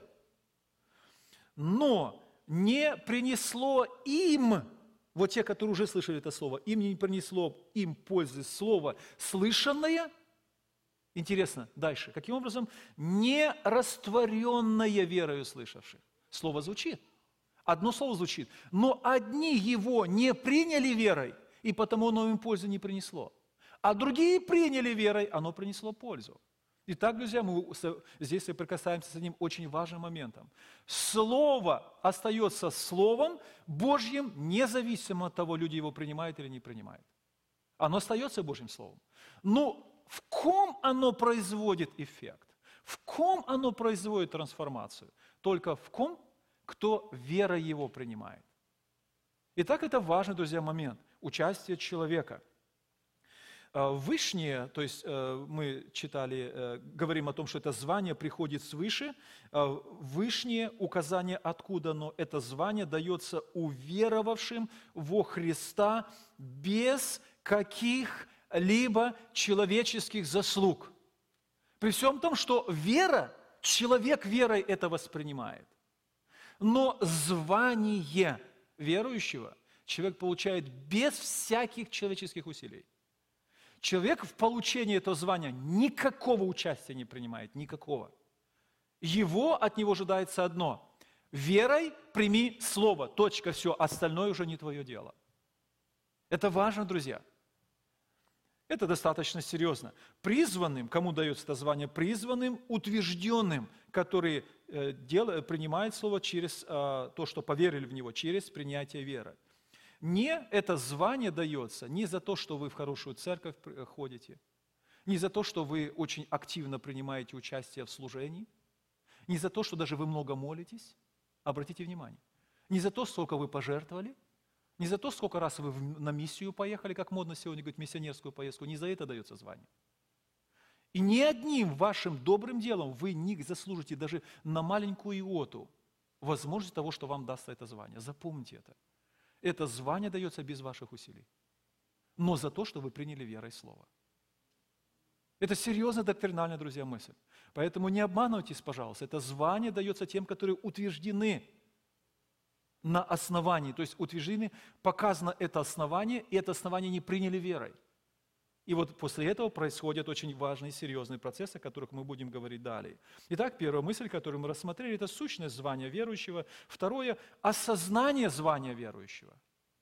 но не принесло им, вот те, которые уже слышали это слово, им не принесло им пользы слово слышанное Интересно, дальше. Каким образом? Не растворенное верою слышавших. Слово звучит. Одно слово звучит. Но одни его не приняли верой, и потому оно им пользы не принесло. А другие приняли верой, оно принесло пользу. Итак, друзья, мы здесь соприкасаемся с одним очень важным моментом. Слово остается Словом Божьим, независимо от того, люди его принимают или не принимают. Оно остается Божьим Словом. Но в ком оно производит эффект? В ком оно производит трансформацию? Только в ком, кто верой его принимает. Итак, это важный, друзья, момент. Участие человека. Вышнее, то есть мы читали, говорим о том, что это звание приходит свыше. Вышнее указание, откуда оно, это звание дается уверовавшим во Христа без каких-либо человеческих заслуг. При всем том, что вера, человек верой это воспринимает. Но звание верующего человек получает без всяких человеческих усилий. Человек в получении этого звания никакого участия не принимает, никакого. Его, от него ожидается одно. Верой прими слово, точка, все, остальное уже не твое дело. Это важно, друзья. Это достаточно серьезно. Призванным, кому дается это звание? Призванным, утвержденным, которые э, дел, принимают слово через э, то, что поверили в него, через принятие веры. Не это звание дается не за то, что вы в хорошую церковь ходите, не за то, что вы очень активно принимаете участие в служении, не за то, что даже вы много молитесь, обратите внимание, не за то, сколько вы пожертвовали, не за то, сколько раз вы на миссию поехали, как модно сегодня говорить, миссионерскую поездку, не за это дается звание. И ни одним вашим добрым делом вы не заслужите даже на маленькую иоту возможность того, что вам даст это звание. Запомните это. Это звание дается без ваших усилий, но за то, что вы приняли верой Слово. Это серьезная доктринальная, друзья, мысль. Поэтому не обманывайтесь, пожалуйста. Это звание дается тем, которые утверждены на основании, то есть утверждены, показано это основание, и это основание не приняли верой. И вот после этого происходят очень важные и серьезные процессы, о которых мы будем говорить далее. Итак, первая мысль, которую мы рассмотрели, это сущность звания верующего. Второе – осознание звания верующего.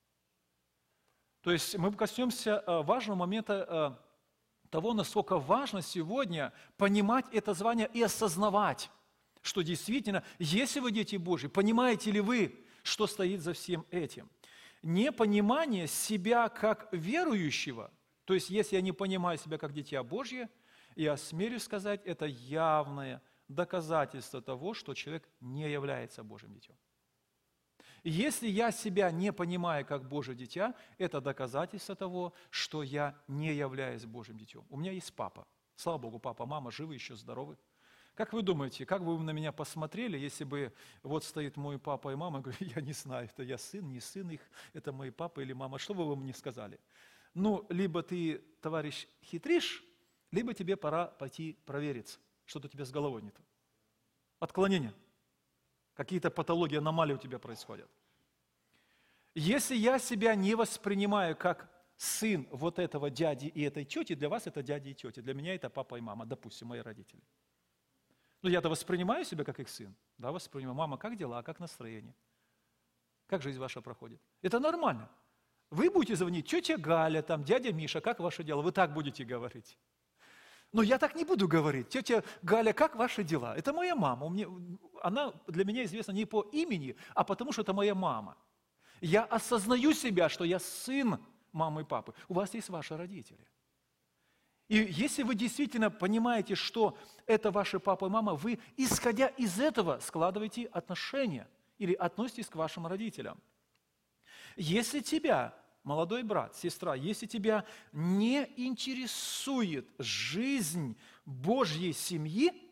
То есть мы коснемся важного момента того, насколько важно сегодня понимать это звание и осознавать, что действительно, если вы дети Божьи, понимаете ли вы, что стоит за всем этим? Непонимание себя как верующего, то есть если я не понимаю себя как дитя Божье, я осмелюсь сказать, это явное доказательство того, что человек не является Божьим детем. Если я себя не понимаю как Божье дитя, это доказательство того, что я не являюсь Божьим детем. У меня есть папа. Слава Богу, папа, мама живы, еще здоровы. Как вы думаете, как бы вы на меня посмотрели, если бы вот стоит мой папа и мама, я говорю, я не знаю, это я сын, не сын их, это мой папа или мама, что бы вы мне сказали? Ну, либо ты, товарищ, хитришь, либо тебе пора пойти провериться, что-то у тебя с головой не то. Отклонение. Какие-то патологии, аномалии у тебя происходят. Если я себя не воспринимаю как сын вот этого дяди и этой тети, для вас это дяди и тети, для меня это папа и мама, допустим, мои родители. Но я-то воспринимаю себя как их сын. Да, воспринимаю. Мама, как дела, как настроение? Как жизнь ваша проходит? Это нормально. Вы будете звонить, тетя Галя, там, дядя Миша, как ваше дело? Вы так будете говорить. Но я так не буду говорить. Тетя Галя, как ваши дела? Это моя мама. У меня, она для меня известна не по имени, а потому что это моя мама. Я осознаю себя, что я сын мамы и папы. У вас есть ваши родители. И если вы действительно понимаете, что это ваши папа и мама, вы, исходя из этого, складываете отношения или относитесь к вашим родителям. Если тебя, молодой брат, сестра, если тебя не интересует жизнь Божьей семьи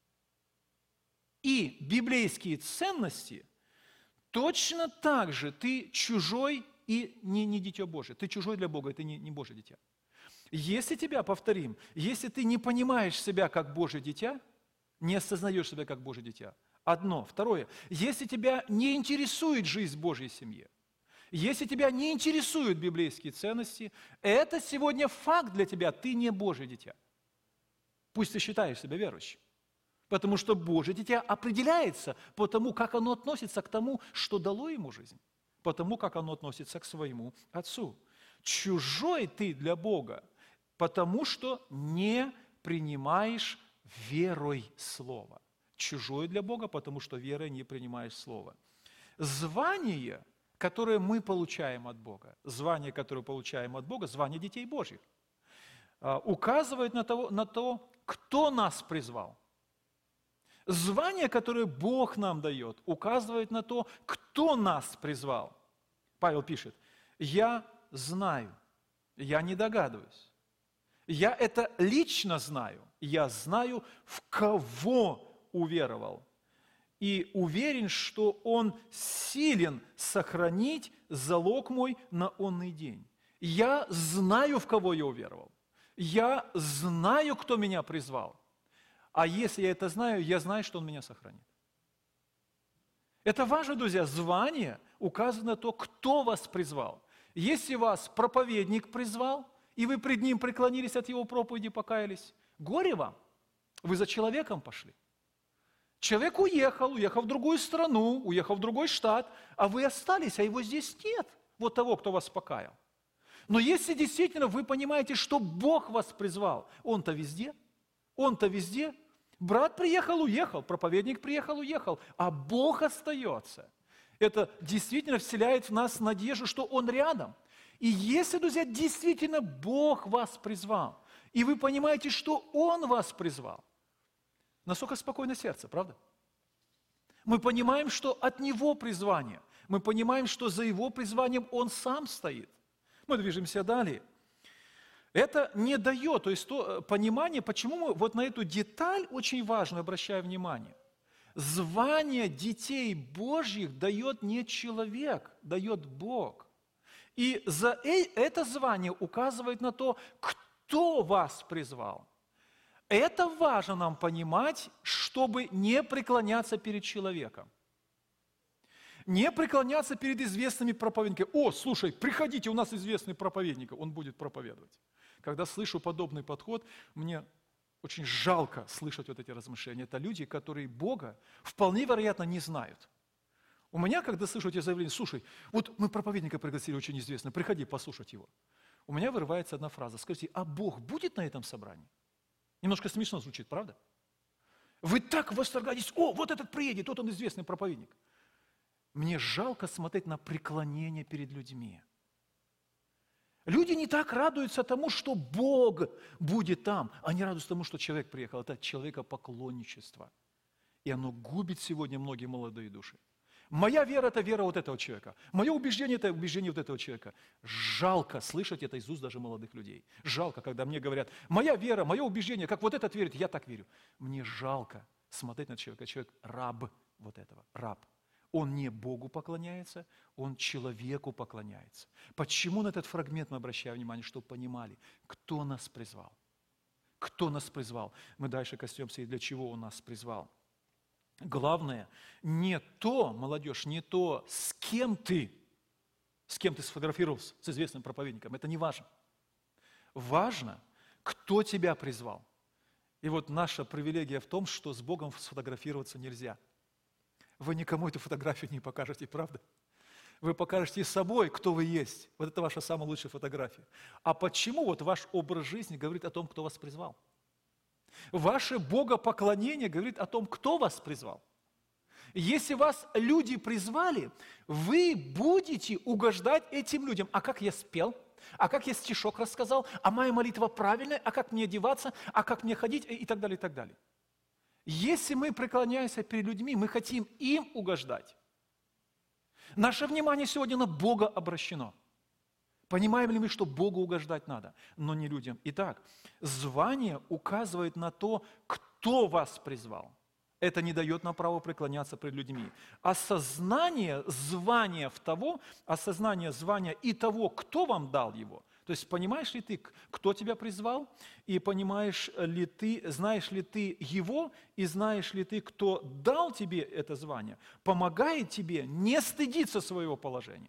и библейские ценности, точно так же ты чужой и не, не дитя Божие. Ты чужой для Бога, и ты не, не Божье дитя. Если тебя, повторим, если ты не понимаешь себя как Божье дитя, не осознаешь себя как Божье дитя, одно. Второе, если тебя не интересует жизнь Божьей семьи, если тебя не интересуют библейские ценности, это сегодня факт для тебя, ты не Божье дитя. Пусть ты считаешь себя верующим. Потому что Божье дитя определяется по тому, как оно относится к тому, что дало ему жизнь. По тому, как оно относится к своему Отцу. Чужой ты для Бога, потому что не принимаешь верой Слово. Чужой для Бога, потому что верой не принимаешь Слово. Звание, которое мы получаем от Бога, звание, которое получаем от Бога, звание детей Божьих, указывает на то, на то, кто нас призвал. Звание, которое Бог нам дает, указывает на то, кто нас призвал. Павел пишет: «Я знаю, я не догадываюсь. Я это лично знаю. Я знаю, в кого уверовал. И уверен, что Он силен сохранить залог мой на онный день. Я знаю, в кого я уверовал. Я знаю, кто меня призвал. А если я это знаю, я знаю, что Он меня сохранит». Это важно, друзья. Звание указывает на то, кто вас призвал. Если вас проповедник призвал, и вы пред ним преклонились от его проповеди, покаялись, горе вам, вы за человеком пошли. Человек уехал, уехал в другую страну, уехал в другой штат, а вы остались, а его здесь нет, вот того, кто вас покаял. Но если действительно вы понимаете, что Бог вас призвал, Он-то везде, Он-то везде. Брат приехал, уехал, проповедник приехал, уехал, а Бог остается. Это действительно вселяет в нас надежду, что Он рядом. И если, друзья, действительно Бог вас призвал, и вы понимаете, что Он вас призвал, насколько спокойно сердце, правда? Мы понимаем, что от Него призвание. Мы понимаем, что за Его призванием Он сам стоит. Мы движемся далее. Это не дает, то есть то понимание, почему мы вот на эту деталь очень важно обращаем внимание. Звание детей Божьих дает не человек, дает Бог. И за это звание указывает на то, кто вас призвал. Это важно нам понимать, чтобы не преклоняться перед человеком. Не преклоняться перед известными проповедниками. О, слушай, приходите, у нас известный проповедник, он будет проповедовать. Когда слышу подобный подход, мне очень жалко слышать вот эти размышления. Это люди, которые Бога вполне вероятно не знают. У меня, когда слышу эти заявления: слушай, вот мы проповедника пригласили очень известно, приходи послушать его. У меня вырывается одна фраза: скажите, а Бог будет на этом собрании? Немножко смешно звучит, правда? Вы так восторгаетесь: о, вот этот приедет, тот он известный проповедник. Мне жалко смотреть на преклонение перед людьми. Люди не так радуются тому, что Бог будет там, они радуются тому, что человек приехал. Это человекопоклонничество. И оно губит сегодня многие молодые души. Моя вера – это вера вот этого человека. Мое убеждение – это убеждение вот этого человека. Жалко слышать это из уст даже молодых людей. Жалко, когда мне говорят: моя вера, мое убеждение, как вот этот верит, я так верю. Мне жалко смотреть на человека. Человек – раб вот этого, раб. Он не Богу поклоняется, он человеку поклоняется. Почему на этот фрагмент мы обращаем внимание, чтобы понимали, кто нас призвал? Кто нас призвал? Мы дальше коснемся, и для чего Он нас призвал. Главное, не то, молодежь, не то, с кем ты, с кем ты сфотографировался, с известным проповедником. Это не важно. Важно, кто тебя призвал. И вот наша привилегия в том, что с Богом сфотографироваться нельзя. Вы никому эту фотографию не покажете, правда? Вы покажете собой, кто вы есть. Вот это ваша самая лучшая фотография. А почему вот ваш образ жизни говорит о том, кто вас призвал? Ваше богопоклонение говорит о том, кто вас призвал. Если вас люди призвали, вы будете угождать этим людям. А как я спел? А как я стишок рассказал? А моя молитва правильная? А как мне одеваться? А как мне ходить? И так далее, и так далее. Если мы преклоняемся перед людьми, мы хотим им угождать. Наше внимание сегодня на Бога обращено. Понимаем ли мы, что Богу угождать надо, но не людям? Итак, звание указывает на то, кто вас призвал. Это не дает нам право преклоняться перед людьми. Осознание звания в того, осознание звания и того, кто вам дал его. То есть понимаешь ли ты, кто тебя призвал, и понимаешь ли ты, знаешь ли ты его, и знаешь ли ты, кто дал тебе это звание, помогает тебе не стыдиться своего положения.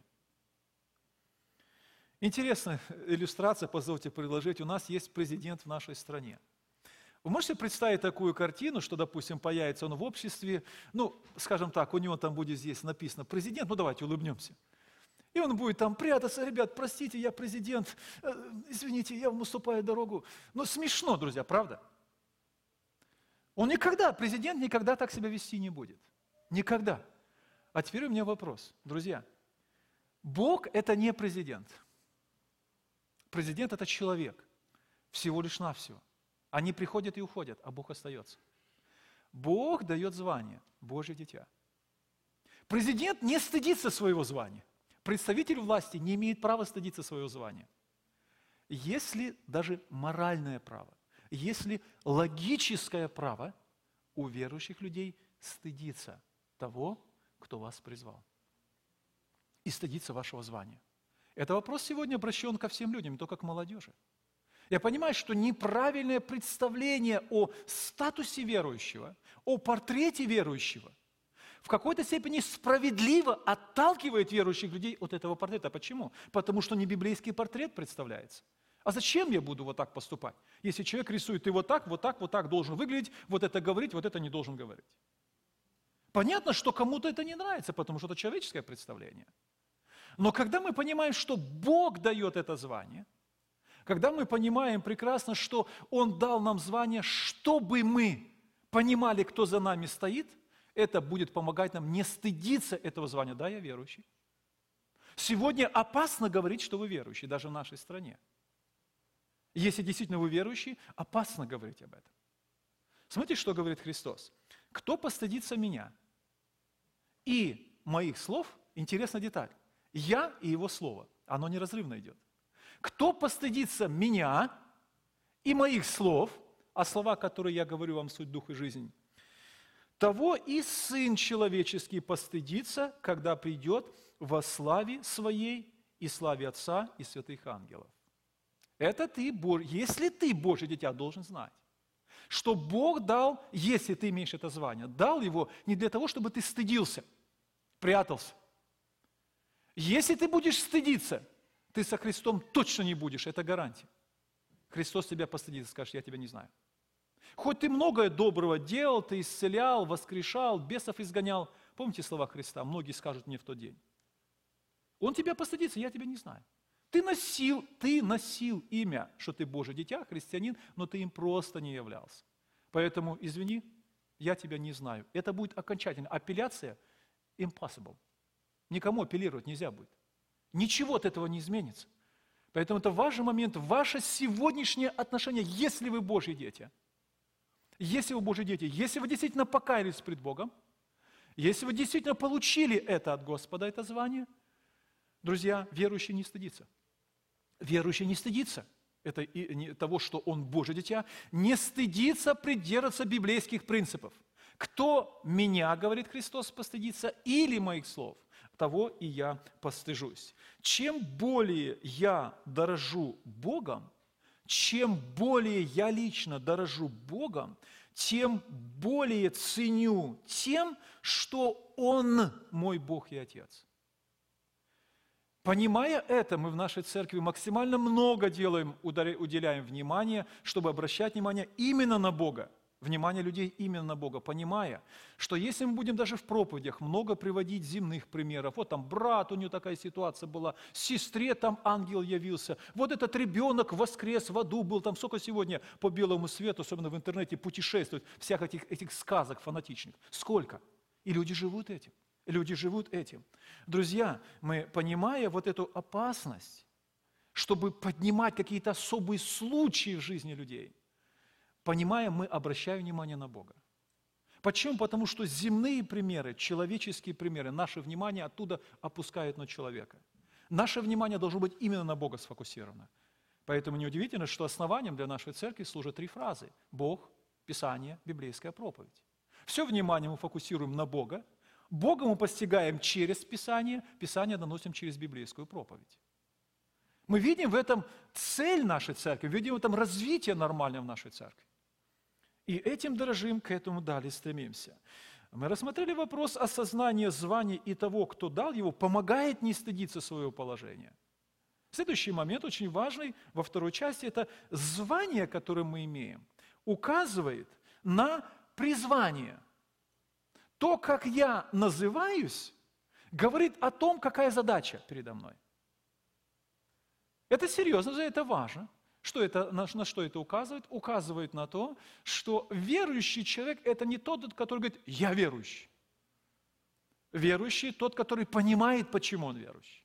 Интересная иллюстрация, позвольте предложить. У нас есть президент в нашей стране. Вы можете представить такую картину, что, допустим, появится он в обществе, ну, скажем так, у него там будет здесь написано «президент», ну давайте улыбнемся. И он будет там прятаться: ребят, простите, я президент, извините, я вам уступаю дорогу. Ну, смешно, друзья, правда? Он никогда, президент никогда так себя вести не будет. Никогда. А теперь у меня вопрос, друзья. Бог – это не президент. Президент – это человек, всего лишь навсего. Они приходят и уходят, а Бог остается. Бог дает звание Божье дитя. Президент не стыдится своего звания. Представитель власти не имеет права стыдиться своего звания. Если даже моральное право, если логическое право у верующих людей стыдиться того, кто вас призвал, и стыдиться вашего звания. Это вопрос сегодня обращен ко всем людям, не только к молодежи. Я понимаю, что неправильное представление о статусе верующего, о портрете верующего в какой-то степени справедливо отталкивает верующих людей от этого портрета. Почему? Потому что не библейский портрет представляется. А зачем я буду вот так поступать? Если человек рисует, ты вот так, вот так, вот так должен выглядеть, вот это говорить, вот это не должен говорить. Понятно, что кому-то это не нравится, потому что это человеческое представление. Но когда мы понимаем, что Бог дает это звание, когда мы понимаем прекрасно, что Он дал нам звание, чтобы мы понимали, кто за нами стоит, это будет помогать нам не стыдиться этого звания. Да, я верующий. Сегодня опасно говорить, что вы верующий, даже в нашей стране. Если действительно вы верующий, опасно говорить об этом. Смотрите, что говорит Христос. «Кто постыдится меня и моих слов?» Интересная деталь. «Я и его слово». Оно неразрывно идет. «Кто постыдится меня и моих слов», а слова, которые я говорю вам, суть дух и жизнь, «того и Сын Человеческий постыдится, когда придет во славе Своей и славе Отца и святых ангелов». Это ты, если ты, Божье дитя, должен знать, что Бог дал, если ты имеешь это звание, дал его не для того, чтобы ты стыдился, прятался. Если ты будешь стыдиться, ты со Христом точно не будешь, это гарантия. Христос тебя постыдит и скажет: я тебя не знаю. Хоть ты многое доброго делал, ты исцелял, воскрешал, бесов изгонял. Помните слова Христа? Многие скажут мне в тот день. Он тебя постыдится, я тебя не знаю. Ты носил, ты носил имя, что ты Божье дитя, христианин, но ты им просто не являлся. Поэтому, извини, я тебя не знаю. Это будет окончательно. Апелляция impossible. Никому апеллировать нельзя будет. Ничего от этого не изменится. Поэтому это важный момент, ваше сегодняшнее отношение, если вы Божьи дети. Если вы Божьи дети, если вы действительно покаялись пред Богом, если вы действительно получили это от Господа, это звание, друзья, верующий не стыдится. Верующий не стыдится это и, не, того, что он Божье дитя, не стыдится придерживаться библейских принципов. Кто меня, говорит Христос, постыдится, или моих слов, того и я постыжусь. Чем более я дорожу Богом, чем более я лично дорожу Богом, тем более ценю тем, что Он мой Бог и Отец. Понимая это, мы в нашей церкви максимально много делаем, уделяем внимание, чтобы обращать внимание именно на Бога. Внимание людей именно на Бога, понимая, что если мы будем даже в проповедях много приводить земных примеров, вот там брат, у него такая ситуация была, сестре там ангел явился, вот этот ребенок воскрес в аду был, там сколько сегодня по белому свету, особенно в интернете, путешествует, всех этих, этих сказок фанатичных, сколько? И люди живут этим. Люди живут этим. Друзья, мы, понимая вот эту опасность, чтобы поднимать какие-то особые случаи в жизни людей, понимая, мы обращаем внимание на Бога. Почему? Потому что земные примеры, человеческие примеры, наше внимание оттуда опускают на человека. Наше внимание должно быть именно на Бога сфокусировано. Поэтому неудивительно, что основанием для нашей церкви служат три фразы: Бог, Писание, библейская проповедь. Все внимание мы фокусируем на Бога, Бога мы постигаем через Писание, Писание доносим через библейскую проповедь. Мы видим в этом цель нашей церкви, видим в этом развитие нормальное в нашей церкви. И этим дорожим, к этому далее стремимся. Мы рассмотрели вопрос осознания звания и того, кто дал его, помогает не стыдиться своего положения. Следующий момент, очень важный, во второй части, это звание, которое мы имеем. указывает на призвание. То, как я называюсь, говорит о том, какая задача передо мной. Это серьезно, это важно. Что это, на, на что это указывает? Указывает на то, что верующий человек – это не тот, который говорит «я верующий». Верующий – тот, который понимает, почему он верующий.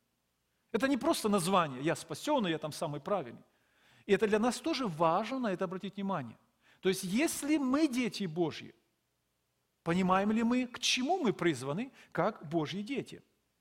Это не просто название «я спасенный, я там самый правильный». И это для нас тоже важно на это обратить внимание. То есть, если мы дети Божьи, понимаем ли мы, к чему мы призваны, как Божьи дети?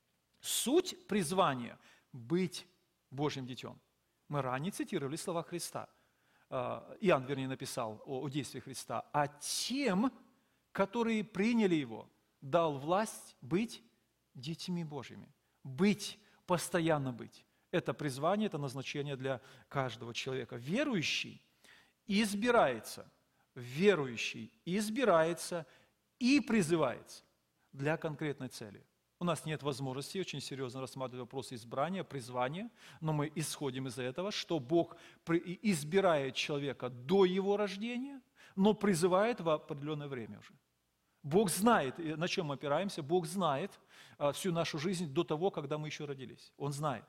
Суть призвания – быть Божьим детем. Мы ранее цитировали слова Христа. Иоанн, вернее, написал о, о действии Христа. А тем, которые приняли Его, дал власть быть детьми Божьими. Быть, постоянно быть. Это призвание, это назначение для каждого человека. Верующий избирается, верующий избирается и призывается для конкретной цели. У нас нет возможности очень серьезно рассматривать вопросы избрания, призвания, но мы исходим из этого, что Бог избирает человека до его рождения, но призывает в определенное время уже. Бог знает, на чем мы опираемся, Бог знает всю нашу жизнь до того, когда мы еще родились. Он знает.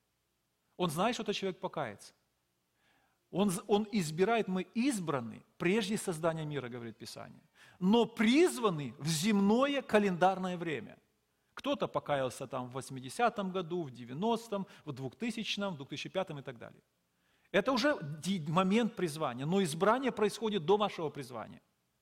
Он знает, что этот человек покается. Он, он избирает, мы избраны прежде создания мира, говорит Писание, но призваны в земное календарное время. Кто-то покаялся там в восьмидесятом году, в девяностом, в двухтысячном, в две тысячи пятом и так далее. Это уже момент призвания, но избрание происходит до вашего призвания.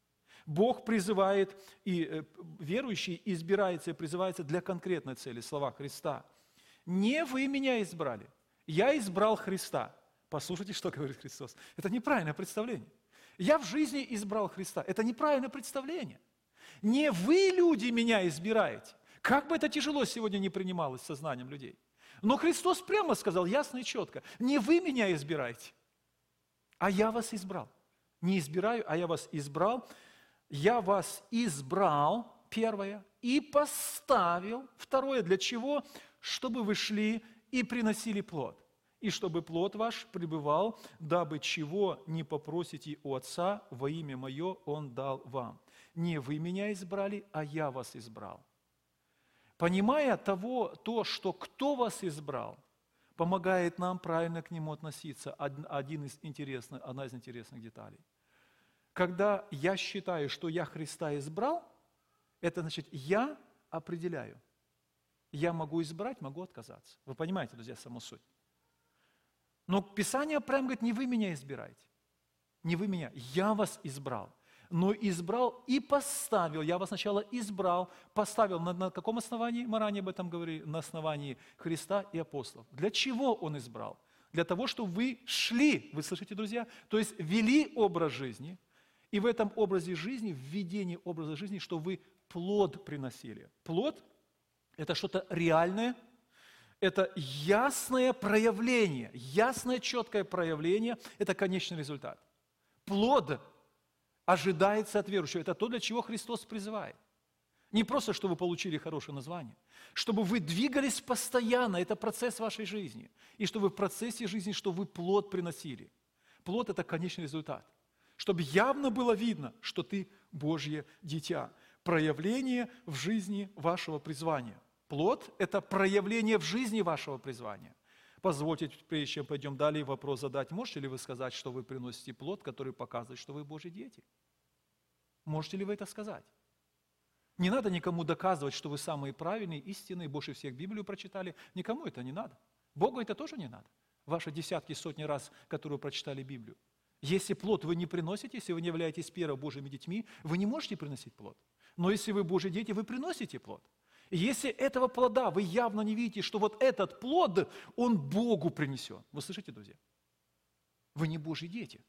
Бог призывает, и верующий избирается и призывается для конкретной цели, слова Христа. «Не вы меня избрали, я избрал Христа». Послушайте, что говорит Христос. Это неправильное представление. Я в жизни избрал Христа. Это неправильное представление. Не вы, люди, меня избираете. Как бы это тяжело сегодня не принималось сознанием людей. Но Христос прямо сказал, ясно и четко, не вы меня избираете, а я вас избрал. Не избираю, а я вас избрал. Я вас избрал, первое, и поставил, второе, для чего? Чтобы вы шли и приносили плод. И чтобы плод ваш пребывал, дабы чего не попросите у Отца, во имя Мое Он дал вам. Не вы меня избрали, а я вас избрал. Понимая того, то, что кто вас избрал, помогает нам правильно к Нему относиться. Один из интересных, одна из интересных деталей. Когда я считаю, что я Христа избрал, это значит, я определяю. Я могу избрать, могу отказаться. Вы понимаете, друзья, саму суть. Но Писание прямо говорит, не вы меня избираете. Не вы меня, я вас избрал. Но избрал и поставил, я вас сначала избрал, поставил, на, на каком основании, мы ранее об этом говорили, на основании Христа и апостолов. Для чего Он избрал? Для того, чтобы вы шли, вы слышите, друзья, то есть вели образ жизни, и в этом образе жизни, в ведении образа жизни, что вы плод приносили. Плод – это что-то реальное, это ясное проявление, ясное, четкое проявление – это конечный результат. Плод ожидается от верующего. Это то, для чего Христос призывает. Не просто, чтобы вы получили хорошее название, чтобы вы двигались постоянно, это процесс вашей жизни. И чтобы в процессе жизни, что вы плод приносили. Плод – это конечный результат. Чтобы явно было видно, что ты Божье дитя. Проявление в жизни вашего призвания. Плод – это проявление в жизни вашего призвания. Позвольте, прежде чем пойдем далее, вопрос задать. Можете ли вы сказать, что вы приносите плод, который показывает, что вы Божьи дети? Можете ли вы это сказать? Не надо никому доказывать, что вы самые правильные, истинные, больше всех Библию прочитали. Никому это не надо. Богу это тоже не надо. Ваши десятки, сотни раз, которые вы прочитали Библию. Если плод вы не приносите, если вы не являетесь первыми Божьими детьми, вы не можете приносить плод. Но если вы Божьи дети, вы приносите плод. И если этого плода вы явно не видите, что вот этот плод, он Богу принесен. Вы слышите, друзья? Вы не Божьи дети.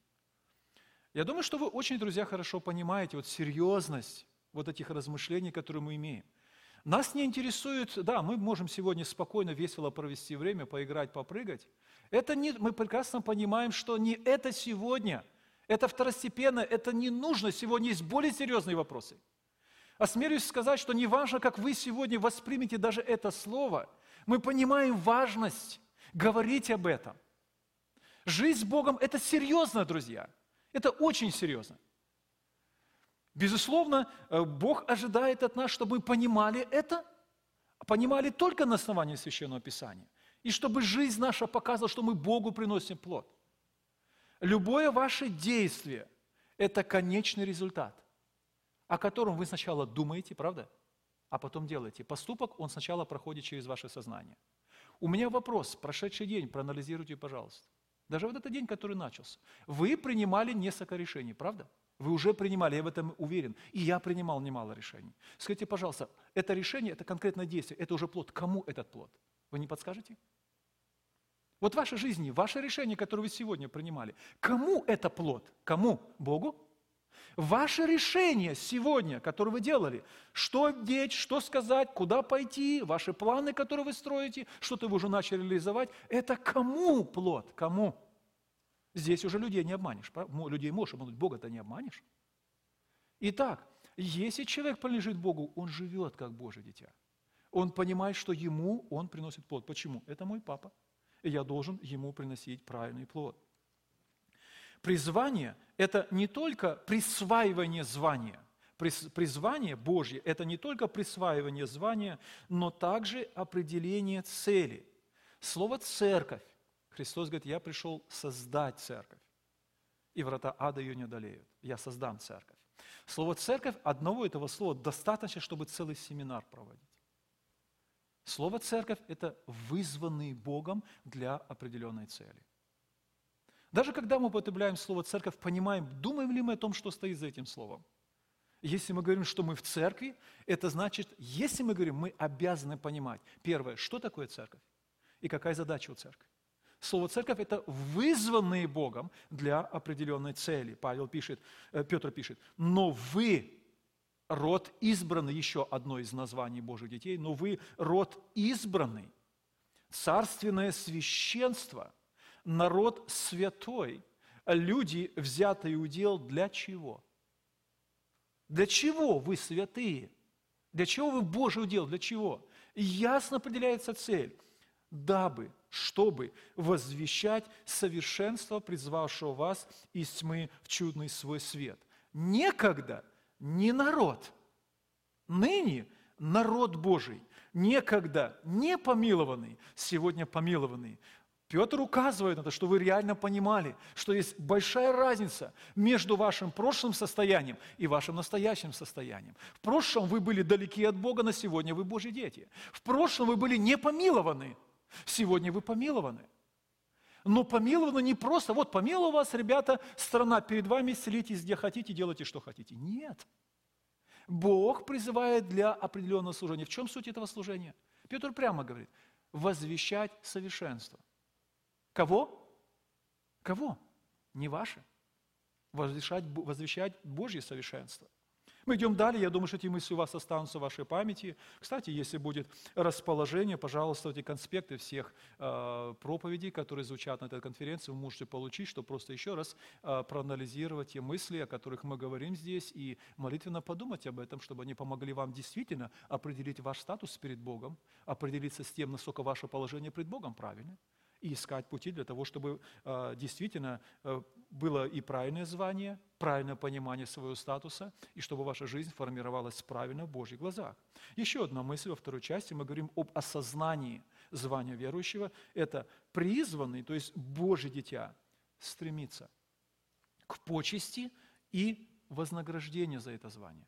Я думаю, что вы очень, друзья, хорошо понимаете вот серьезность вот этих размышлений, которые мы имеем. Нас не интересует, да, мы можем сегодня спокойно, весело провести время, поиграть, попрыгать. Это не, мы прекрасно понимаем, что не это сегодня, это второстепенно, это не нужно. Сегодня есть более серьезные вопросы. Осмелюсь сказать, что не важно, как вы сегодня воспримете даже это слово, мы понимаем важность говорить об этом. Жизнь с Богом – это серьезно, друзья. Это очень серьезно. Безусловно, Бог ожидает от нас, чтобы мы понимали это, понимали только на основании Священного Писания, и чтобы жизнь наша показывала, что мы Богу приносим плод. Любое ваше действие – это конечный результат, о котором вы сначала думаете, правда, а потом делаете. Поступок, он сначала проходит через ваше сознание. У меня вопрос, прошедший день, проанализируйте, пожалуйста. Даже вот этот день, который начался. Вы принимали несколько решений, правда? Вы уже принимали, я в этом уверен. И я принимал немало решений. Скажите, пожалуйста, это решение, это конкретное действие, это уже плод. Кому этот плод? Вы не подскажете? Вот в вашей жизни, ваше решение, которое вы сегодня принимали, кому это плод? Кому? Богу? Ваше решение сегодня, которое вы делали, что одеть, что сказать, куда пойти, ваши планы, которые вы строите, что-то вы уже начали реализовать, это кому плод? Кому? Здесь уже людей не обманешь. Людей можешь обмануть, Бога-то не обманешь. Итак, если человек принадлежит Богу, он живет как Божье дитя. Он понимает, что ему он приносит плод. Почему? Это мой папа. И я должен ему приносить правильный плод. Призвание – это не только присваивание звания. Призвание Божье – это не только присваивание звания, но также определение цели. Слово «церковь». Христос говорит, я пришел создать церковь, и врата ада ее не одолеют. Я создам церковь. Слово «церковь», одного этого слова достаточно, чтобы целый семинар проводить. Слово «церковь» – это вызванный Богом для определенной цели. Даже когда мы употребляем слово «церковь», понимаем, думаем ли мы о том, что стоит за этим словом. Если мы говорим, что мы в церкви, это значит, если мы говорим, мы обязаны понимать, первое, что такое церковь и какая задача у церкви. Слово «церковь» – это вызванные Богом для определенной цели. Павел пишет, Петр пишет, но вы род избранный, еще одно из названий Божьих детей, но вы род избранный, царственное священство, народ святой, люди, взятые удел для чего? Для чего вы святые? Для чего вы Божий удел? Для чего? Ясно определяется цель. Дабы, чтобы возвещать совершенство, призвавшего вас из тьмы в чудный свой свет. Некогда не народ, ныне народ Божий, некогда не помилованный, сегодня помилованный. Петр указывает на то, что вы реально понимали, что есть большая разница между вашим прошлым состоянием и вашим настоящим состоянием. В прошлом вы были далеки от Бога, на сегодня вы Божьи дети. В прошлом вы были не помилованы, сегодня вы помилованы. Но помилованы не просто, вот помиловал вас, ребята, страна перед вами, селитесь где хотите, делайте, что хотите. Нет. Бог призывает для определенного служения. В чем суть этого служения? Петр прямо говорит, возвещать совершенство. Кого? Кого? Не ваше. Возвещать, возвещать Божье совершенство. Мы идем далее, я думаю, что эти мысли у вас останутся в вашей памяти. Кстати, если будет расположение, пожалуйста, эти конспекты всех э, проповедей, которые звучат на этой конференции, вы можете получить, чтобы просто еще раз э, проанализировать те мысли, о которых мы говорим здесь, и молитвенно подумать об этом, чтобы они помогли вам действительно определить ваш статус перед Богом, определиться с тем, насколько ваше положение пред Богом правильно, и искать пути для того, чтобы э, действительно э, было и правильное звание, правильное понимание своего статуса, и чтобы ваша жизнь формировалась правильно в Божьих глазах. Еще одна мысль во второй части, мы говорим об осознании звания верующего. Это призванный, то есть Божье дитя, стремится к почести и вознаграждению за это звание.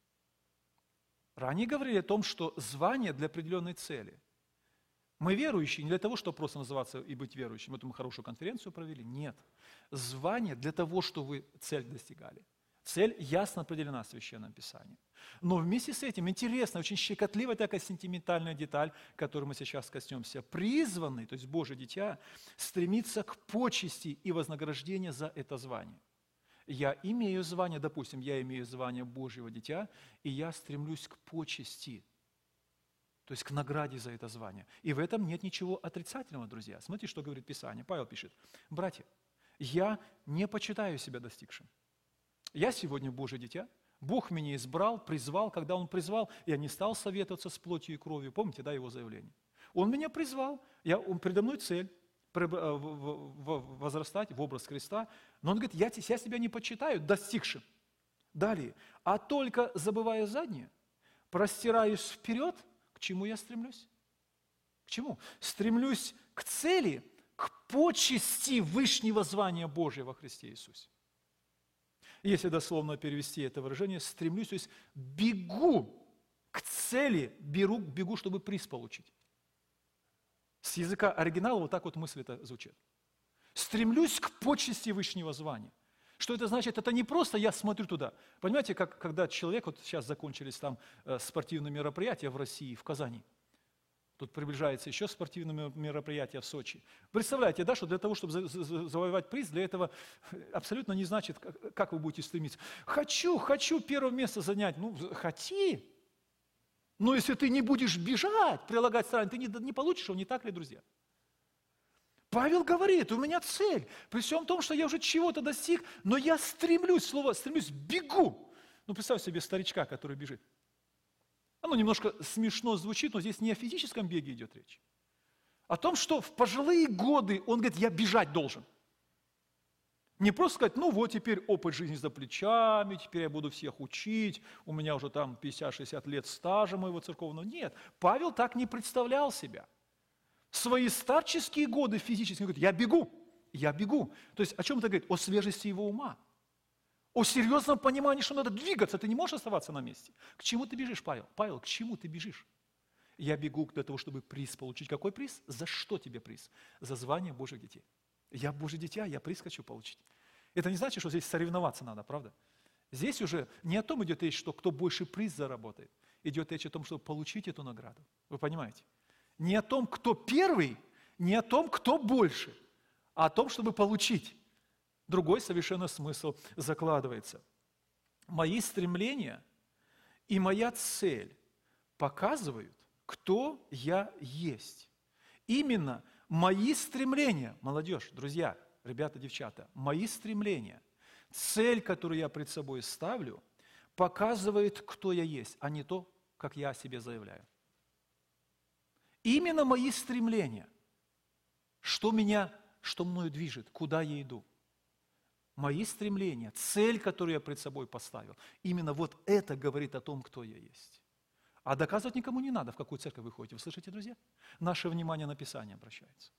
Ранее говорили о том, что звание для определенной цели. Мы верующие не для того, чтобы просто называться и быть верующим. Это мы хорошую конференцию провели. Нет. Звание для того, чтобы вы цель достигали. Цель ясно определена в Священном Писании. Но вместе с этим интересная, очень щекотливая такая сентиментальная деталь, которой мы сейчас коснемся. Призванный, то есть Божье дитя, стремится к почести и вознаграждению за это звание. Я имею звание, допустим, я имею звание Божьего дитя, и я стремлюсь к почести. То есть к награде за это звание. И в этом нет ничего отрицательного, друзья. Смотрите, что говорит Писание. Павел пишет, братья, я не почитаю себя достигшим. Я сегодня Божье дитя. Бог меня избрал, призвал. Когда Он призвал, я не стал советоваться с плотью и кровью. Помните, да, Его заявление? Он меня призвал. Я, он, предо мной цель. возрастать в образ Христа, но он говорит, я, я себя не почитаю достигшим. Далее, а только забывая заднее, простираюсь вперед, к чему я стремлюсь? К чему? Стремлюсь к цели, к почести вышнего звания Божия во Христе Иисусе. Если дословно перевести это выражение, стремлюсь, то есть бегу к цели, беру, бегу, чтобы приз получить. С языка оригинала вот так вот мысль это звучит. Стремлюсь к почести вышнего звания. Что это значит? Это не просто я смотрю туда. Понимаете, как когда человек, вот сейчас закончились там э, спортивные мероприятия в России, в Казани. Тут приближается еще спортивные мероприятия в Сочи. Представляете, да, что для того, чтобы завоевать приз, для этого абсолютно не значит, как вы будете стремиться. Хочу, хочу первое место занять. Ну, хоти. Но если ты не будешь бежать, прилагать старания, ты не, не получишь его, не так ли, друзья? Павел говорит, у меня цель, при всем том, что я уже чего-то достиг, но я стремлюсь, слово стремлюсь, бегу. Ну, представь себе старичка, который бежит. Оно немножко смешно звучит, но здесь не о физическом беге идет речь. О том, что в пожилые годы он говорит, я бежать должен. Не просто сказать, ну вот теперь опыт жизни за плечами, теперь я буду всех учить, у меня уже там пятьдесят-шестьдесят лет стажа моего церковного. Нет, Павел так не представлял себя. В свои старческие годы физически он говорит, я бегу, я бегу. То есть о чем это говорит? О свежести его ума. О серьезном понимании, что надо двигаться, ты не можешь оставаться на месте. К чему ты бежишь, Павел? Павел, к чему ты бежишь? Я бегу для того, чтобы приз получить. Какой приз? За что тебе приз? За звание Божьих детей. Я Божье дитя, я приз хочу получить. Это не значит, что здесь соревноваться надо, правда? Здесь уже не о том идет речь, что кто больше приз заработает. Идет речь о том, чтобы получить эту награду. Вы понимаете? Не о том, кто первый, не о том, кто больше, а о том, чтобы получить. Другой совершенно смысл закладывается. Мои стремления и моя цель показывают, кто я есть. Именно мои стремления, молодежь, друзья, ребята, девчата, мои стремления, цель, которую я пред собой ставлю, показывает, кто я есть, а не то, как я о себе заявляю. Именно мои стремления, что меня, что мною движет, куда я иду. Мои стремления, цель, которую я пред собой поставил, именно вот это говорит о том, кто я есть. А доказывать никому не надо, в какую церковь вы ходите. Вы слышите, друзья? Наше внимание на Писание обращается.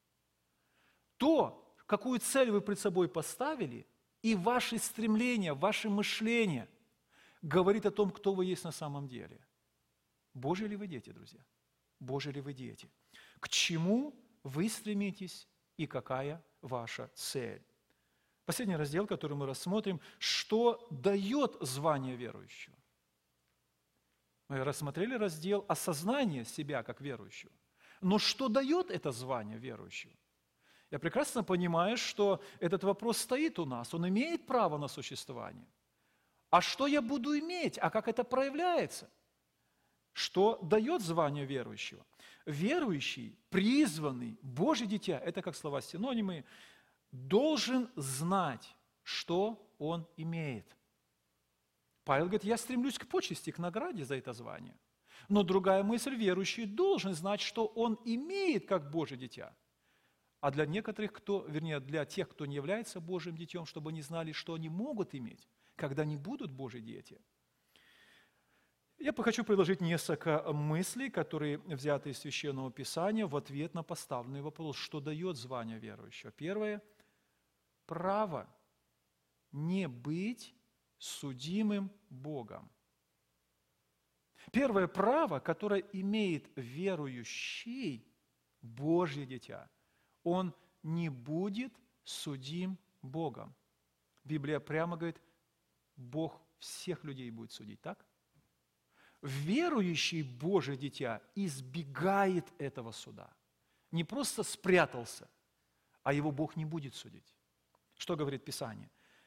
То, какую цель вы пред собой поставили, и ваши стремления, ваше мышление говорит о том, кто вы есть на самом деле. Божьи ли вы дети, друзья? Божьи ли вы дети? К чему вы стремитесь и какая ваша цель? Последний раздел, который мы рассмотрим, что дает звание верующего. Мы рассмотрели раздел осознания себя как верующего. Но что дает это звание верующего? Я прекрасно понимаю, что этот вопрос стоит у нас, он имеет право на существование. А что я буду иметь? А как это проявляется? Что дает звание верующего? Верующий, призванный, Божье дитя, это как слова синонимы, должен знать, что он имеет. Павел говорит, я стремлюсь к почести, к награде за это звание. Но другая мысль, верующий должен знать, что он имеет как Божье дитя. А для некоторых, кто, вернее, для тех, кто не является Божьим детем, чтобы они знали, что они могут иметь, когда они будут Божьи дети. Я хочу предложить несколько мыслей, которые взяты из Священного Писания в ответ на поставленный вопрос, что дает звание верующего. Первое – право не быть судимым Богом. Первое право, которое имеет верующий, Божье дитя, он не будет судим Богом. Библия прямо говорит, Бог всех людей будет судить, так? Верующий Божье дитя избегает этого суда. Не просто спрятался, а его Бог не будет судить. Что говорит Писание?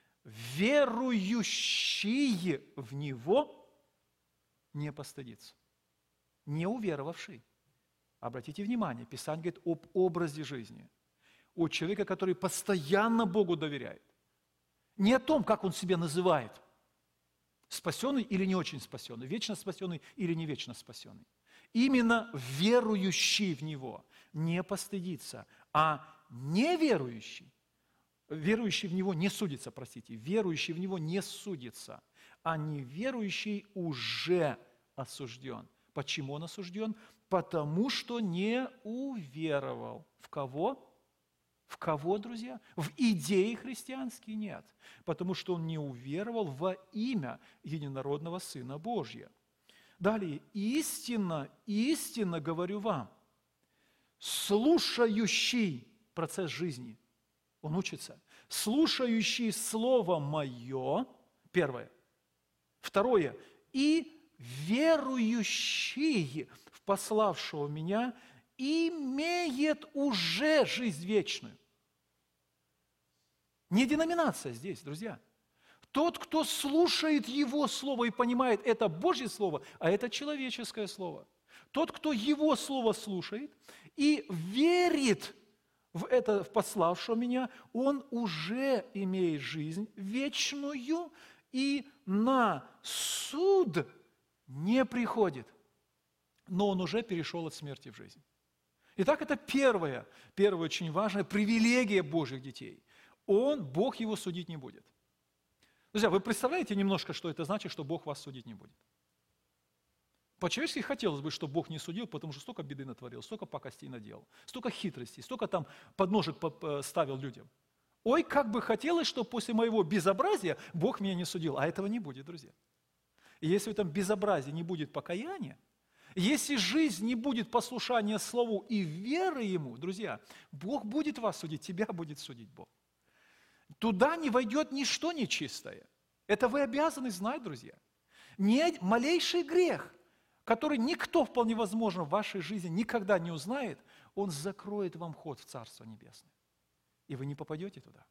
Верующие в Него не постыдится. Не уверовавший. Обратите внимание, Писание говорит об образе жизни. О человеке, который постоянно Богу доверяет. Не о том, как он себя называет. Спасенный или не очень спасенный, вечно спасенный или не вечно спасенный. Именно верующий в Него не постыдится, а неверующий, верующий в Него не судится, простите, верующий в Него не судится, а неверующий уже осужден. Почему он осужден? Потому что не уверовал. В кого? В кого, друзья? В идеи христианские нет. Потому что он не уверовал во имя единородного Сына Божия. Далее, истинно, истинно говорю вам, слушающий процесс жизни, он учится, слушающий Слово Мое, первое. Второе, и верующий в пославшего Меня имеет уже жизнь вечную. Не деноминация здесь, друзья. Тот, кто слушает Его Слово и понимает, это Божье Слово, а это человеческое Слово. Тот, кто Его Слово слушает и верит в это, в пославшего Меня, он уже имеет жизнь вечную и на суд не приходит. Но он уже перешел от смерти в жизнь. Итак, это первое, первая очень важная привилегия Божьих детей. Он, Бог его судить не будет. Друзья, вы представляете немножко, что это значит, что Бог вас судить не будет? По-человечески хотелось бы, чтобы Бог не судил, потому что столько беды натворил, столько пакостей наделал, столько хитростей, столько там подножек ставил людям. Ой, как бы хотелось, чтобы после моего безобразия Бог меня не судил. А этого не будет, друзья. И если в этом безобразии не будет покаяния, если жизнь не будет послушания Слову и веры Ему, друзья, Бог будет вас судить, тебя будет судить Бог. Туда не войдет ничто нечистое. Это вы обязаны знать, друзья. Не малейший грех, который никто, вполне возможно, в вашей жизни никогда не узнает, он закроет вам ход в Царство Небесное. И вы не попадете туда.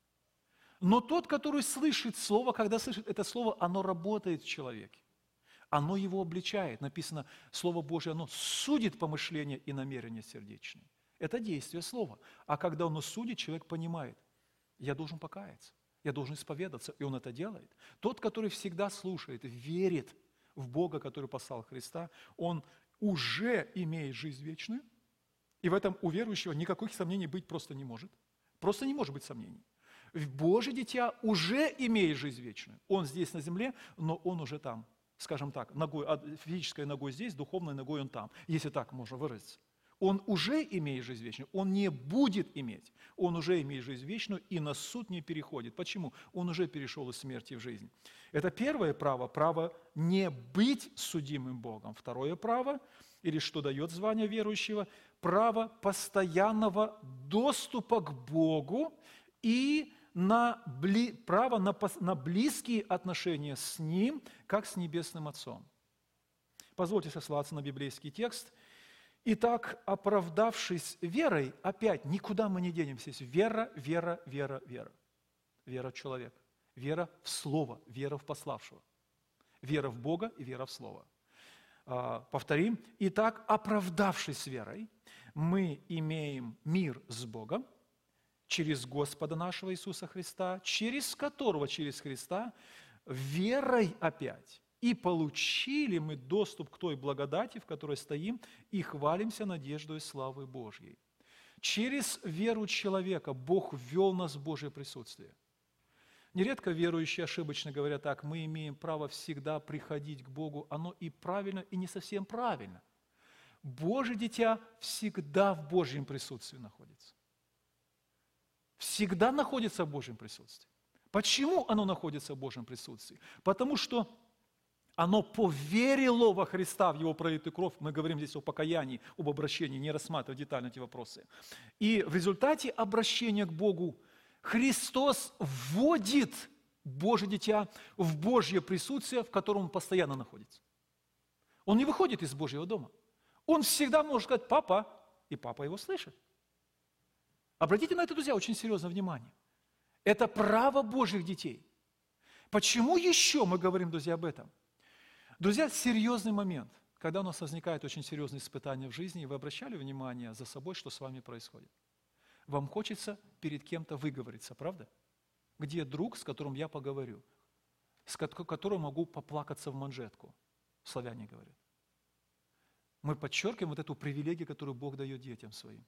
Но тот, который слышит Слово, когда слышит это Слово, оно работает в человеке. Оно его обличает. Написано, Слово Божие, оно судит помышления и намерения сердечные. Это действие Слова. А когда оно судит, человек понимает, я должен покаяться, я должен исповедаться, и он это делает. Тот, который всегда слушает, верит в Бога, который послал Христа, он уже имеет жизнь вечную, и в этом у верующего никаких сомнений быть просто не может. Просто не может быть сомнений. Божье дитя уже имеет жизнь вечную. Он здесь на земле, но он уже там. Скажем так, ногой, физической ногой здесь, духовной ногой он там, если так можно выразиться. Он уже имеет жизнь вечную, он не будет иметь. Он уже имеет жизнь вечную и на суд не переходит. Почему? Он уже перешел из смерти в жизнь. Это первое право, право не быть судимым Богом. Второе право, или что дает звание верующего, право постоянного доступа к Богу и на бли, право на, на близкие отношения с Ним, как с Небесным Отцом. Позвольте сослаться на библейский текст. Итак, оправдавшись верой, опять никуда мы не денемся. Вера, вера, вера, вера. Вера в человека, вера в Слово, вера в пославшего. Вера в Бога и вера в Слово. Повторим. Итак, оправдавшись верой, мы имеем мир с Богом через Господа нашего Иисуса Христа, через которого, через Христа, верой опять. И получили мы доступ к той благодати, в которой стоим, и хвалимся надеждой славы Божьей. Через веру человека Бог ввел нас в Божье присутствие. Нередко верующие ошибочно говорят так, мы имеем право всегда приходить к Богу, оно и правильно, и не совсем правильно. Божье дитя всегда в Божьем присутствии находится. Всегда находится в Божьем присутствии. Почему оно находится в Божьем присутствии? Потому что оно поверило во Христа, в Его пролитую кровь. Мы говорим здесь о покаянии, об обращении, не рассматривая детально эти вопросы. И в результате обращения к Богу Христос вводит Божье дитя в Божье присутствие, в котором он постоянно находится. Он не выходит из Божьего дома. Он всегда может сказать «папа», и папа его слышит. Обратите на это, друзья, очень серьезное внимание. Это право Божьих детей. Почему еще мы говорим, друзья, об этом? Друзья, серьезный момент, когда у нас возникает очень серьезные испытания в жизни, и вы обращали внимание за собой, что с вами происходит? Вам хочется перед кем-то выговориться, правда? Где друг, с которым я поговорю, с которым могу поплакаться в манжетку, славяне говорят. Мы подчеркиваем вот эту привилегию, которую Бог дает детям своим.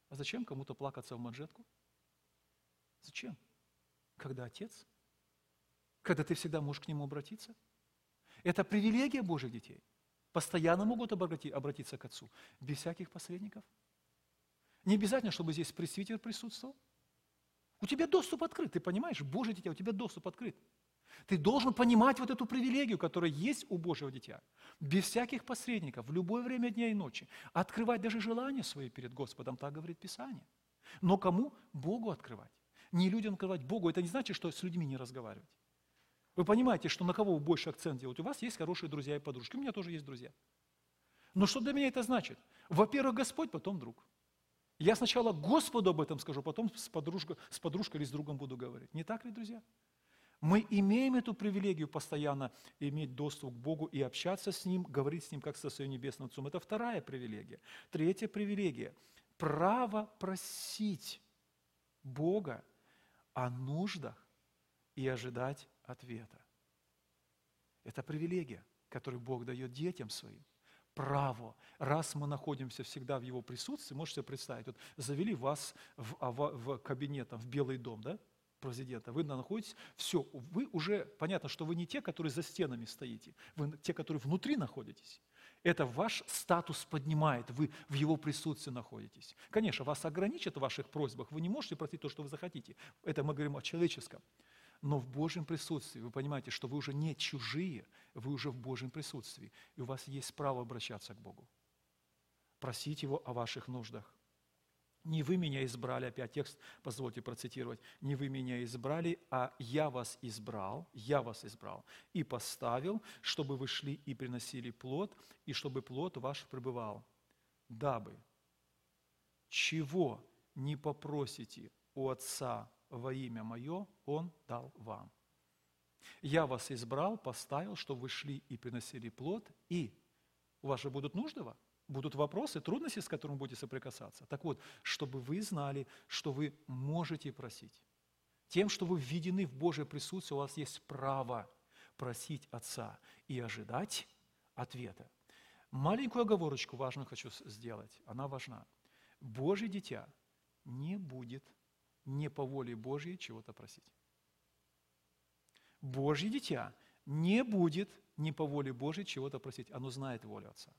А зачем кому-то плакаться в манжетку? Зачем? Когда Отец? Когда ты всегда можешь к Нему обратиться? Это привилегия Божьих детей. Постоянно могут обрати- обратиться к Отцу, без всяких посредников. Не обязательно, чтобы здесь пресвитер присутствовал. У тебя доступ открыт, ты понимаешь? Божье дитя, у тебя доступ открыт. Ты должен понимать вот эту привилегию, которая есть у Божьего дитя. Без всяких посредников, в любое время дня и ночи. Открывать даже желания свои перед Господом, так говорит Писание. Но кому? Богу открывать. Не людям открывать Богу. Это не значит, что с людьми не разговаривать. Вы понимаете, что на кого вы больше акцент делаете? У вас есть хорошие друзья и подружки. У меня тоже есть друзья. Но что для меня это значит? Во-первых, Господь, потом друг. Я сначала Господу об этом скажу, потом с подружкой, с подружкой или с другом буду говорить. Не так ли, друзья? Мы имеем эту привилегию постоянно иметь доступ к Богу и общаться с Ним, говорить с Ним, как со Своим Небесным Отцом. Это вторая привилегия. Третья привилегия – право просить Бога о нуждах и ожидать ответа. Это привилегия, которую Бог дает детям Своим. Право. Раз мы находимся всегда в Его присутствии, можете себе представить, вот завели вас в, в, в кабинет, в Белый дом, да, президента, вы находитесь, все, вы уже, понятно, что вы не те, которые за стенами стоите, вы те, которые внутри находитесь. Это ваш статус поднимает, вы в Его присутствии находитесь. Конечно, вас ограничат в ваших просьбах, вы не можете просить то, что вы захотите. Это мы говорим о человеческом. Но в Божьем присутствии вы понимаете, что вы уже не чужие, вы уже в Божьем присутствии, и у вас есть право обращаться к Богу, просить Его о ваших нуждах. Не вы меня избрали, опять текст, позвольте процитировать, не вы меня избрали, а я вас избрал, я вас избрал и поставил, чтобы вы шли и приносили плод, и чтобы плод ваш пребывал, дабы чего не попросите у Отца во имя Мое, Он дал вам. Я вас избрал, поставил, чтобы вы шли и приносили плод, и у вас же будут нужды, будут вопросы, трудности, с которыми будете соприкасаться. Так вот, чтобы вы знали, что вы можете просить. Тем, что вы введены в Божье присутствие, у вас есть право просить Отца и ожидать ответа. Маленькую оговорочку важную хочу сделать, она важна. Божье дитя не будет не по воле Божьей чего-то просить. Божье дитя не будет не по воле Божьей чего-то просить, оно знает волю Отца.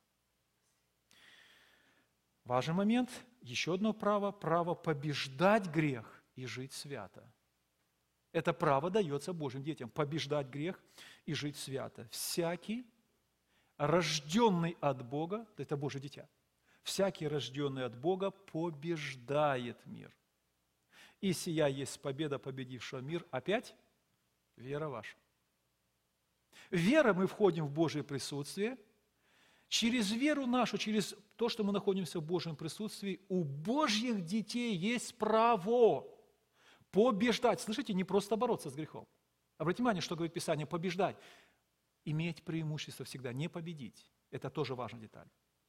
Важный момент, еще одно право, право побеждать грех и жить свято. Это право дается Божьим детям, побеждать грех и жить свято. Всякий, рожденный от Бога, это Божье дитя, всякий, рожденный от Бога, побеждает мир. И сия есть победа, победившего мир, опять вера ваша. Вера мы входим в Божье присутствие. Через веру нашу, через то, что мы находимся в Божьем присутствии, у Божьих детей есть право побеждать. Слышите, не просто бороться с грехом. Обратите внимание, что говорит Писание, побеждать. Иметь преимущество всегда, не победить. Это тоже важная деталь.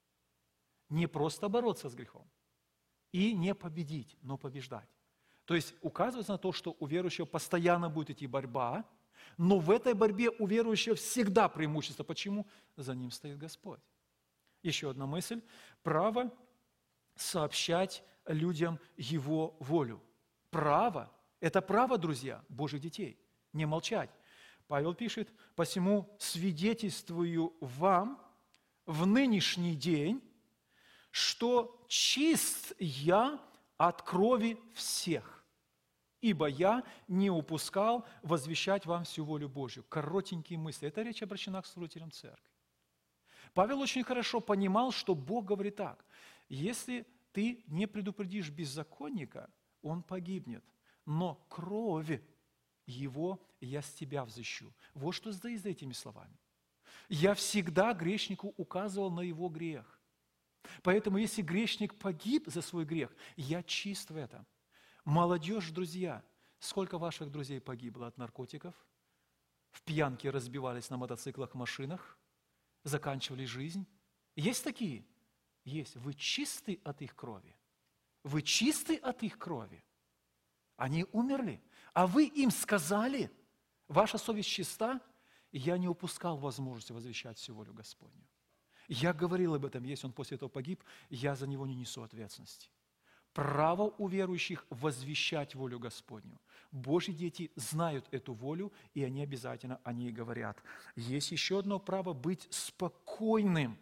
Не просто бороться с грехом. И не победить, но побеждать. То есть указывается на то, что у верующего постоянно будет идти борьба, но в этой борьбе у верующего всегда преимущество. Почему? За ним стоит Господь. Еще одна мысль. Право сообщать людям Его волю. Право. Это право, друзья, Божьих детей. Не молчать. Павел пишет, «Посему свидетельствую вам в нынешний день, что чист я от крови всех, ибо я не упускал возвещать вам всю волю Божью». Коротенькие мысли. Эта речь обращена к служителям церкви. Павел очень хорошо понимал, что Бог говорит так: если ты не предупредишь беззаконника, он погибнет, но кровь его я с тебя взыщу. Вот что стоит за этими словами. Я всегда грешнику указывал на его грех. Поэтому, если грешник погиб за свой грех, я чист в этом. Молодежь, друзья, сколько ваших друзей погибло от наркотиков? В пьянке разбивались на мотоциклах, машинах, заканчивали жизнь. Есть такие? Есть. Вы чисты от их крови. Вы чисты от их крови. Они умерли. А вы им сказали, ваша совесть чиста, и я не упускал возможности возвещать всю волю Господню. Я говорил об этом, если он после этого погиб, я за него не несу ответственности. Право у верующих возвещать волю Господню. Божьи дети знают эту волю, и они обязательно о ней говорят. Есть еще одно право быть спокойным.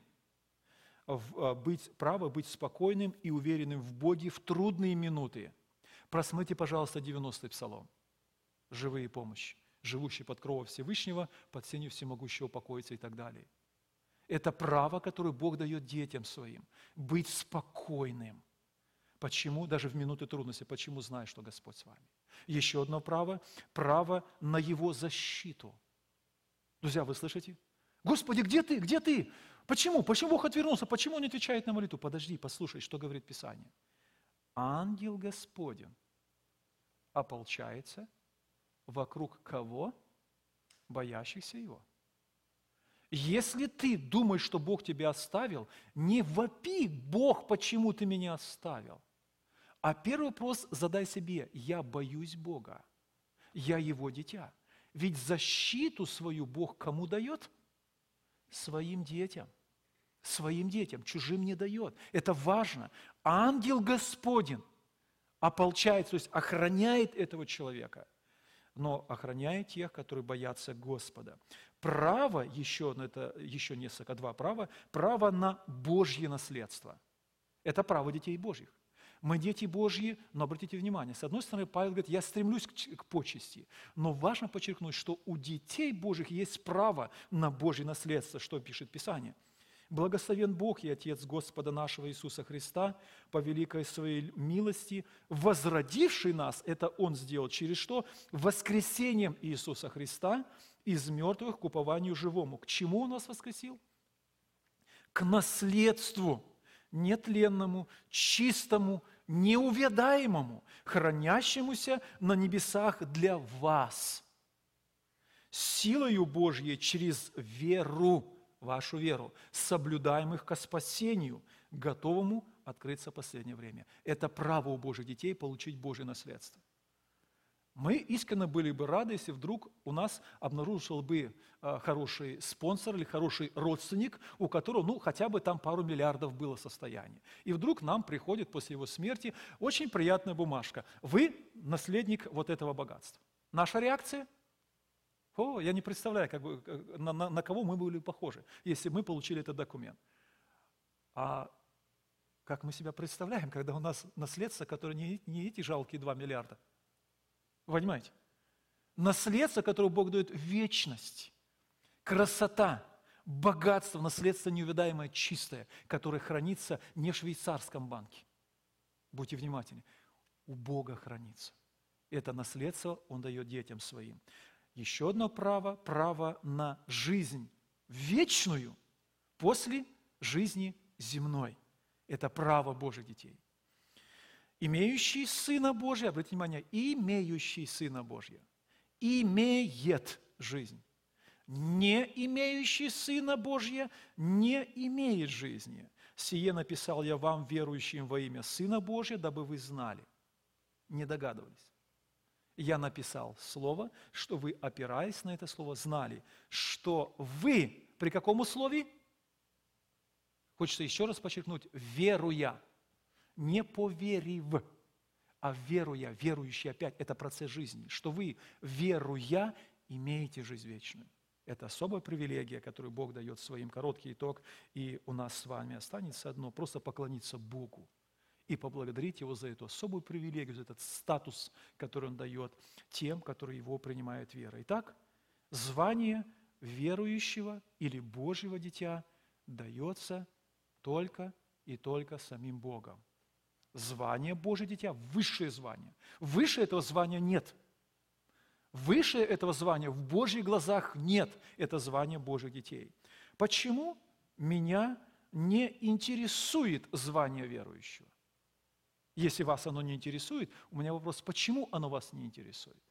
Быть, право быть спокойным и уверенным в Боге в трудные минуты. Просмотрите, пожалуйста, девяностый псалом. Живые помощи. Живущий под кровом Всевышнего, под сенью всемогущего покоится и так далее. Это право, которое Бог дает детям своим. Быть спокойным. Почему? Даже в минуты трудности. Почему? Зная, что Господь с вами. Еще одно право. Право на Его защиту. Друзья, вы слышите? Господи, где ты? Где ты? Почему? Почему Бог отвернулся? Почему Он не отвечает на молитву? Подожди, послушай, что говорит Писание. Ангел Господень ополчается вокруг кого? Боящихся Его. Если ты думаешь, что Бог тебя оставил, не вопи: Бог, почему ты меня оставил? А первый вопрос задай себе: я боюсь Бога, я Его дитя. Ведь защиту свою Бог кому дает? Своим детям. Своим детям, чужим не дает. Это важно. Ангел Господень ополчается, то есть охраняет этого человека, но охраняет тех, которые боятся Господа. Право, еще, это еще несколько, два права, право на Божье наследство. Это право детей Божьих. Мы дети Божьи, но обратите внимание, с одной стороны, Павел говорит: я стремлюсь к, к почести, но важно подчеркнуть, что у детей Божьих есть право на Божье наследство, что пишет Писание. Благословен Бог и Отец Господа нашего Иисуса Христа, по великой своей милости, возродивший нас, это Он сделал через что? Воскресением Иисуса Христа из мертвых к упованию живому. К чему Он нас воскресил? К наследству нетленному, чистому, неувядаемому, хранящемуся на небесах для вас, силою Божьей через веру, вашу веру, соблюдаемых ко спасению, готовому открыться в последнее время. Это право у Божьих детей получить Божье наследство. Мы искренне были бы рады, если вдруг у нас обнаружился бы хороший спонсор или хороший родственник, у которого, ну, хотя бы там пару миллиардов было состояние. И вдруг нам приходит после его смерти очень приятная бумажка. Вы наследник вот этого богатства. Наша реакция? О, я не представляю, как бы, на, на, на кого мы были похожи, если мы получили этот документ. А как мы себя представляем, когда у нас наследство, которое не, не эти жалкие два миллиарда? Понимаете? Наследство, которое Бог дает, вечность, красота, богатство, наследство неувядаемое, чистое, которое хранится не в швейцарском банке. Будьте внимательны. У Бога хранится. Это наследство Он дает детям своим. Еще одно право, право на жизнь вечную после жизни земной. Это право Божьих детей. Имеющий Сына Божия, обратите внимание, имеющий Сына Божия, имеет жизнь. Не имеющий Сына Божия не имеет жизни. Сие написал я вам, верующим во имя Сына Божия, дабы вы знали. Не догадывались. Я написал слово, что вы, опираясь на это слово, знали, что вы, при каком условии? Хочется еще раз подчеркнуть, веруя. Не поверив, а веруя, верующий опять, это процесс жизни, что вы, веруя, имеете жизнь вечную. Это особая привилегия, которую Бог дает своим. Короткий итог, и у нас с вами останется одно, просто поклониться Богу и поблагодарить Его за эту особую привилегию, за этот статус, который Он дает тем, которые Его принимают верой. Итак, звание верующего или Божьего дитя дается только и только самим Богом. Звание Божье дитя – высшее звание. Выше этого звания нет. Выше этого звания в Божьих глазах нет. Это звание Божьих детей. Почему меня не интересует звание верующего? Если вас оно не интересует, у меня вопрос, почему оно вас не интересует?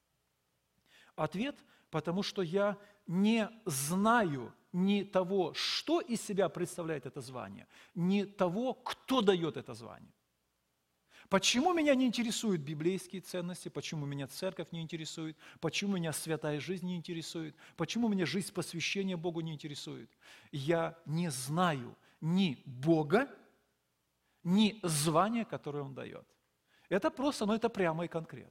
Ответ – потому что я не знаю ни того, что из себя представляет это звание, ни того, кто дает это звание. Почему меня не интересуют библейские ценности, почему меня церковь не интересует, почему меня святая жизнь не интересует, почему меня жизнь посвящения Богу не интересует? Я не знаю ни Бога, не звание, которое Он дает. Это просто, но это прямо и конкретно.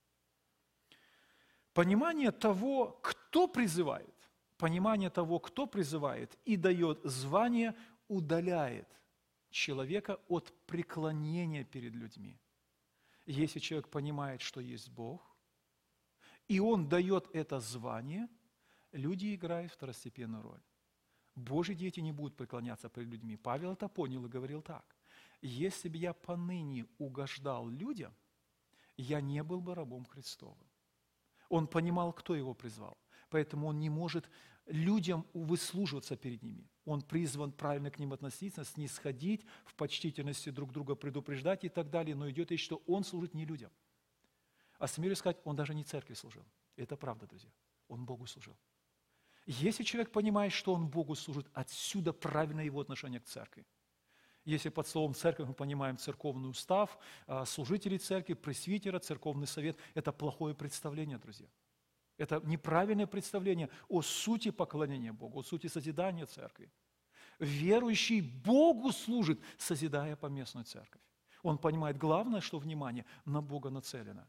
Понимание того, кто призывает, понимание того, кто призывает и дает звание, удаляет человека от преклонения перед людьми. Если человек понимает, что есть Бог, и он дает это звание, люди играют второстепенную роль. Божьи дети не будут преклоняться перед людьми. Павел это понял и говорил так: если бы я поныне угождал людям, я не был бы рабом Христовым. Он понимал, кто его призвал, поэтому он не может людям выслуживаться перед ними. Он призван правильно к ним относиться, снисходить, в почтительности друг друга предупреждать и так далее, но идет речь, что он служит не людям. А смею сказать, он даже не церкви служил. Это правда, друзья. Он Богу служил. Если человек понимает, что он Богу служит, отсюда правильное его отношение к церкви. Если под словом «церковь» мы понимаем церковный устав, служители церкви, пресвитера, церковный совет – это плохое представление, друзья. Это неправильное представление о сути поклонения Богу, о сути созидания церкви. Верующий Богу служит, созидая поместную церковь. Он понимает главное, что внимание на Бога нацелено.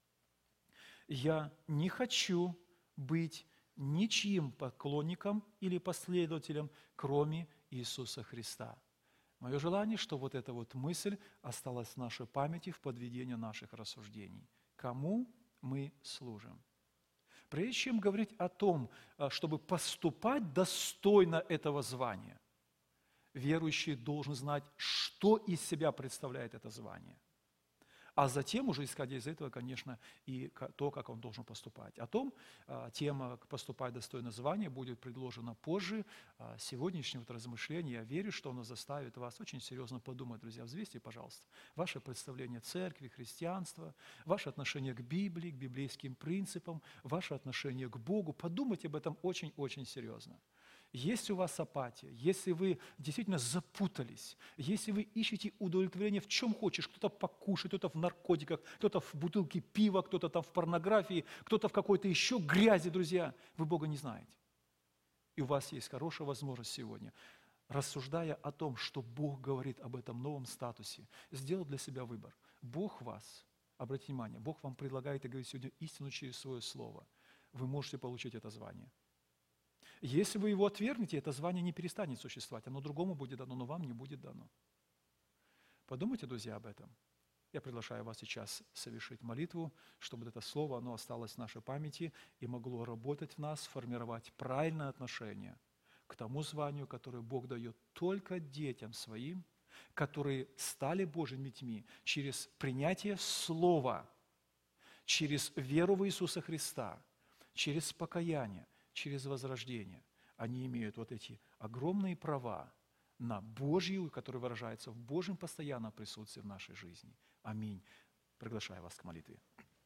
Я не хочу быть ничьим поклонником или последователем, кроме Иисуса Христа. Мое желание, что вот эта вот мысль осталась в нашей памяти в подведении наших рассуждений. Кому мы служим? Прежде чем говорить о том, чтобы поступать достойно этого звания, верующий должен знать, что из себя представляет это звание. А затем, уже исходя из этого, конечно, и то, как он должен поступать. О том, тема «Поступать достойно звания» будет предложена позже. Сегодняшнее вот размышление, я верю, что оно заставит вас очень серьезно подумать, друзья. Взвесьте, пожалуйста, ваше представление церкви, христианства, ваше отношение к Библии, к библейским принципам, ваше отношение к Богу. Подумайте об этом очень-очень серьезно. Если у вас апатия, если вы действительно запутались, если вы ищете удовлетворение в чем хочешь, кто-то покушает, кто-то в наркотиках, кто-то в бутылке пива, кто-то там в порнографии, кто-то в какой-то еще грязи, друзья, вы Бога не знаете. И у вас есть хорошая возможность сегодня, рассуждая о том, что Бог говорит об этом новом статусе, сделать для себя выбор. Бог вас, обратите внимание, Бог вам предлагает и говорит сегодня истину через свое слово. Вы можете получить это звание. Если вы его отвергнете, это звание не перестанет существовать, оно другому будет дано, но вам не будет дано. Подумайте, друзья, об этом. Я приглашаю вас сейчас совершить молитву, чтобы это слово, оно осталось в нашей памяти и могло работать в нас, формировать правильное отношение к тому званию, которое Бог дает только детям своим, которые стали Божьими детьми через принятие слова, через веру в Иисуса Христа, через покаяние, через возрождение. Они имеют вот эти огромные права на Божью, которые выражаются в Божьем постоянном присутствии в нашей жизни. Аминь. Приглашаю вас к молитве.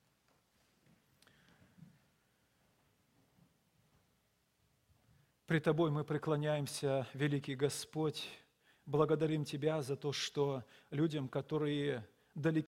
Пред Тобой мы преклоняемся, великий Господь, благодарим Тебя за то, что людям, которые далеки